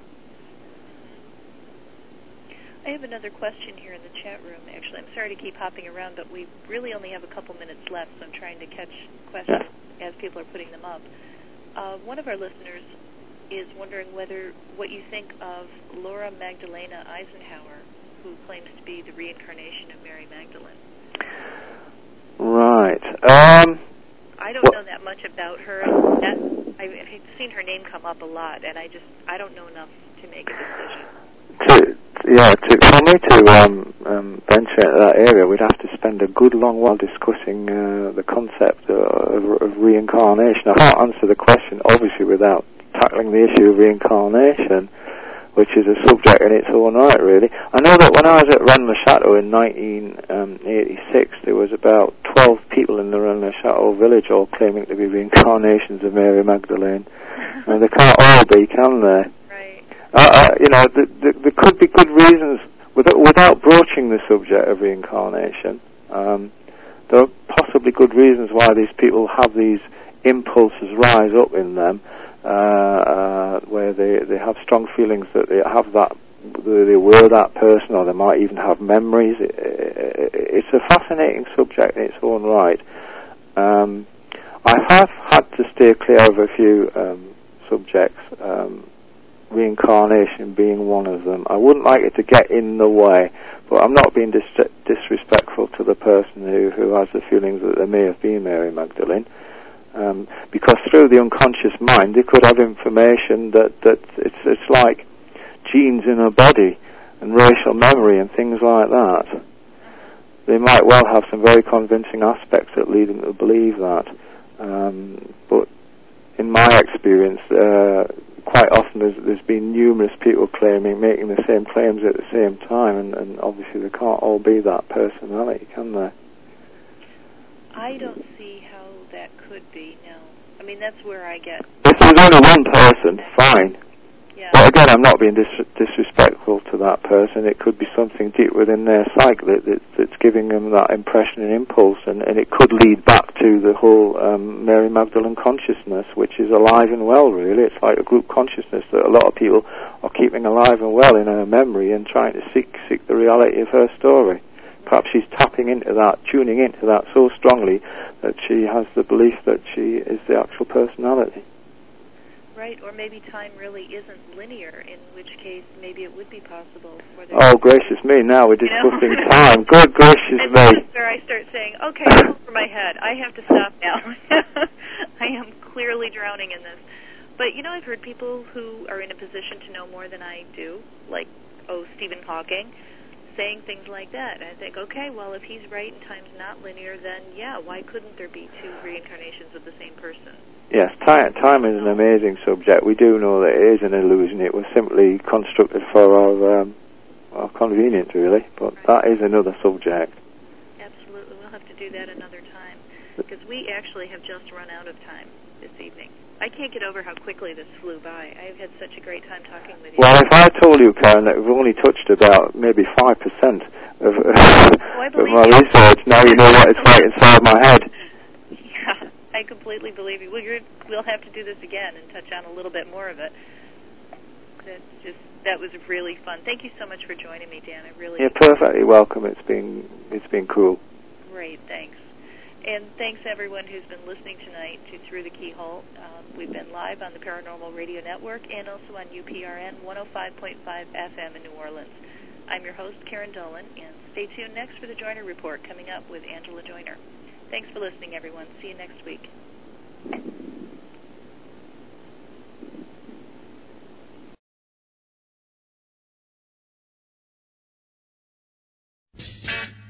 S1: I have another question here in the chat room, actually. I'm sorry to keep hopping around, but we really only have a couple minutes left, so I'm trying to catch questions yeah. as people are putting them up. Uh, one of our listeners is wondering whether what you think of Laura Magdalena Eisenhower, who claims to be the reincarnation of Mary Magdalene.
S3: Right. Um,
S1: I don't know that much about her. That, I've seen her name come up a lot, and I just I don't know enough to make a decision.
S3: To, yeah, to, for me to um, um, venture into that area, we'd have to spend a good long while discussing uh, the concept of, of reincarnation. I can't answer the question, obviously, without tackling the issue of reincarnation, which is a subject in its own right, really. I know that when I was at Rennes-le-Château in nineteen eighty-six, there was about twelve people in the Rennes-le-Château village all claiming to be reincarnations of Mary Magdalene. And they can't all be, can they? Uh, uh, you know, th- th- there could be good reasons, without, without broaching the subject of reincarnation, um, there are possibly good reasons why these people have these impulses rise up in them, uh, uh, where they, they have strong feelings that they have that, they were that person, or they might even have memories. It, it, it's a fascinating subject in its own right. Um, I have had to stay clear of a few um, subjects, um, reincarnation being one of them. I wouldn't like it to get in the way, but I'm not being dis- disrespectful to the person who, who has the feelings that they may have been Mary Magdalene. Um, because through the unconscious mind, they could have information that, that it's, it's like genes in a body and racial memory and things like that. They might well have some very convincing aspects that lead them to believe that. Um, but in my experience, uh, quite often there's, there's been numerous people claiming, making the same claims at the same time, and, and obviously they can't all be that personality, can they?
S1: I don't see how that could be, no. I mean, that's where I get...
S3: If there's only one person, fine.
S1: Yeah.
S3: But again, I'm not being dis- disrespectful to that person. It could be something deep within their psyche that, that, that's giving them that impression and impulse, and, and it could lead back to the whole um, Mary Magdalene consciousness, which is alive and well, really. It's like a group consciousness that a lot of people are keeping alive and well in her memory and trying to seek, seek the reality of her story. Perhaps she's tapping into that, tuning into that so strongly that she has the belief that she is the actual personality.
S1: Right, or maybe time really isn't linear, in which case maybe it would be possible for there.
S3: Oh, gracious me, now we're discussing
S1: you know?
S3: time. Good gracious
S1: and
S3: me.
S1: that's where I start saying, okay, I'm over my head. I have to stop now. I am clearly drowning in this. But, you know, I've heard people who are in a position to know more than I do, like, oh, Stephen Hawking, saying things like that. And I think, okay, well, if he's right and time's not linear, then, yeah, why couldn't there be two reincarnations of the same person?
S3: Yes, time, time is an amazing subject. We do know that it is an illusion. It was simply constructed for our, um, our convenience, really. But right. That is another subject.
S1: Absolutely. We'll have to do that another time, because we actually have just run out of time this evening. I can't get over how quickly this flew by. I've had such a great time talking with you.
S3: Well, if I told you, Karen, that we've only touched about maybe five percent of,
S1: oh,
S3: of my you. research, now you know what it's like inside my head.
S1: Yeah, I completely believe you. Well, you're, we'll have to do this again and touch on a little bit more of it. That's just, that was really fun. Thank you so much for joining me, Dan. I really
S3: You're perfectly welcome. It's been it's been cool.
S1: Great, thanks. And thanks, everyone who's been listening tonight to Through the Keyhole. Um, we've been live on the Paranormal Radio Network and also on U P R N one oh five point five F M in New Orleans. I'm your host, Karen Dolan, and stay tuned next for the Joyner Report coming up with Angela Joyner. Thanks for listening, everyone. See you next week.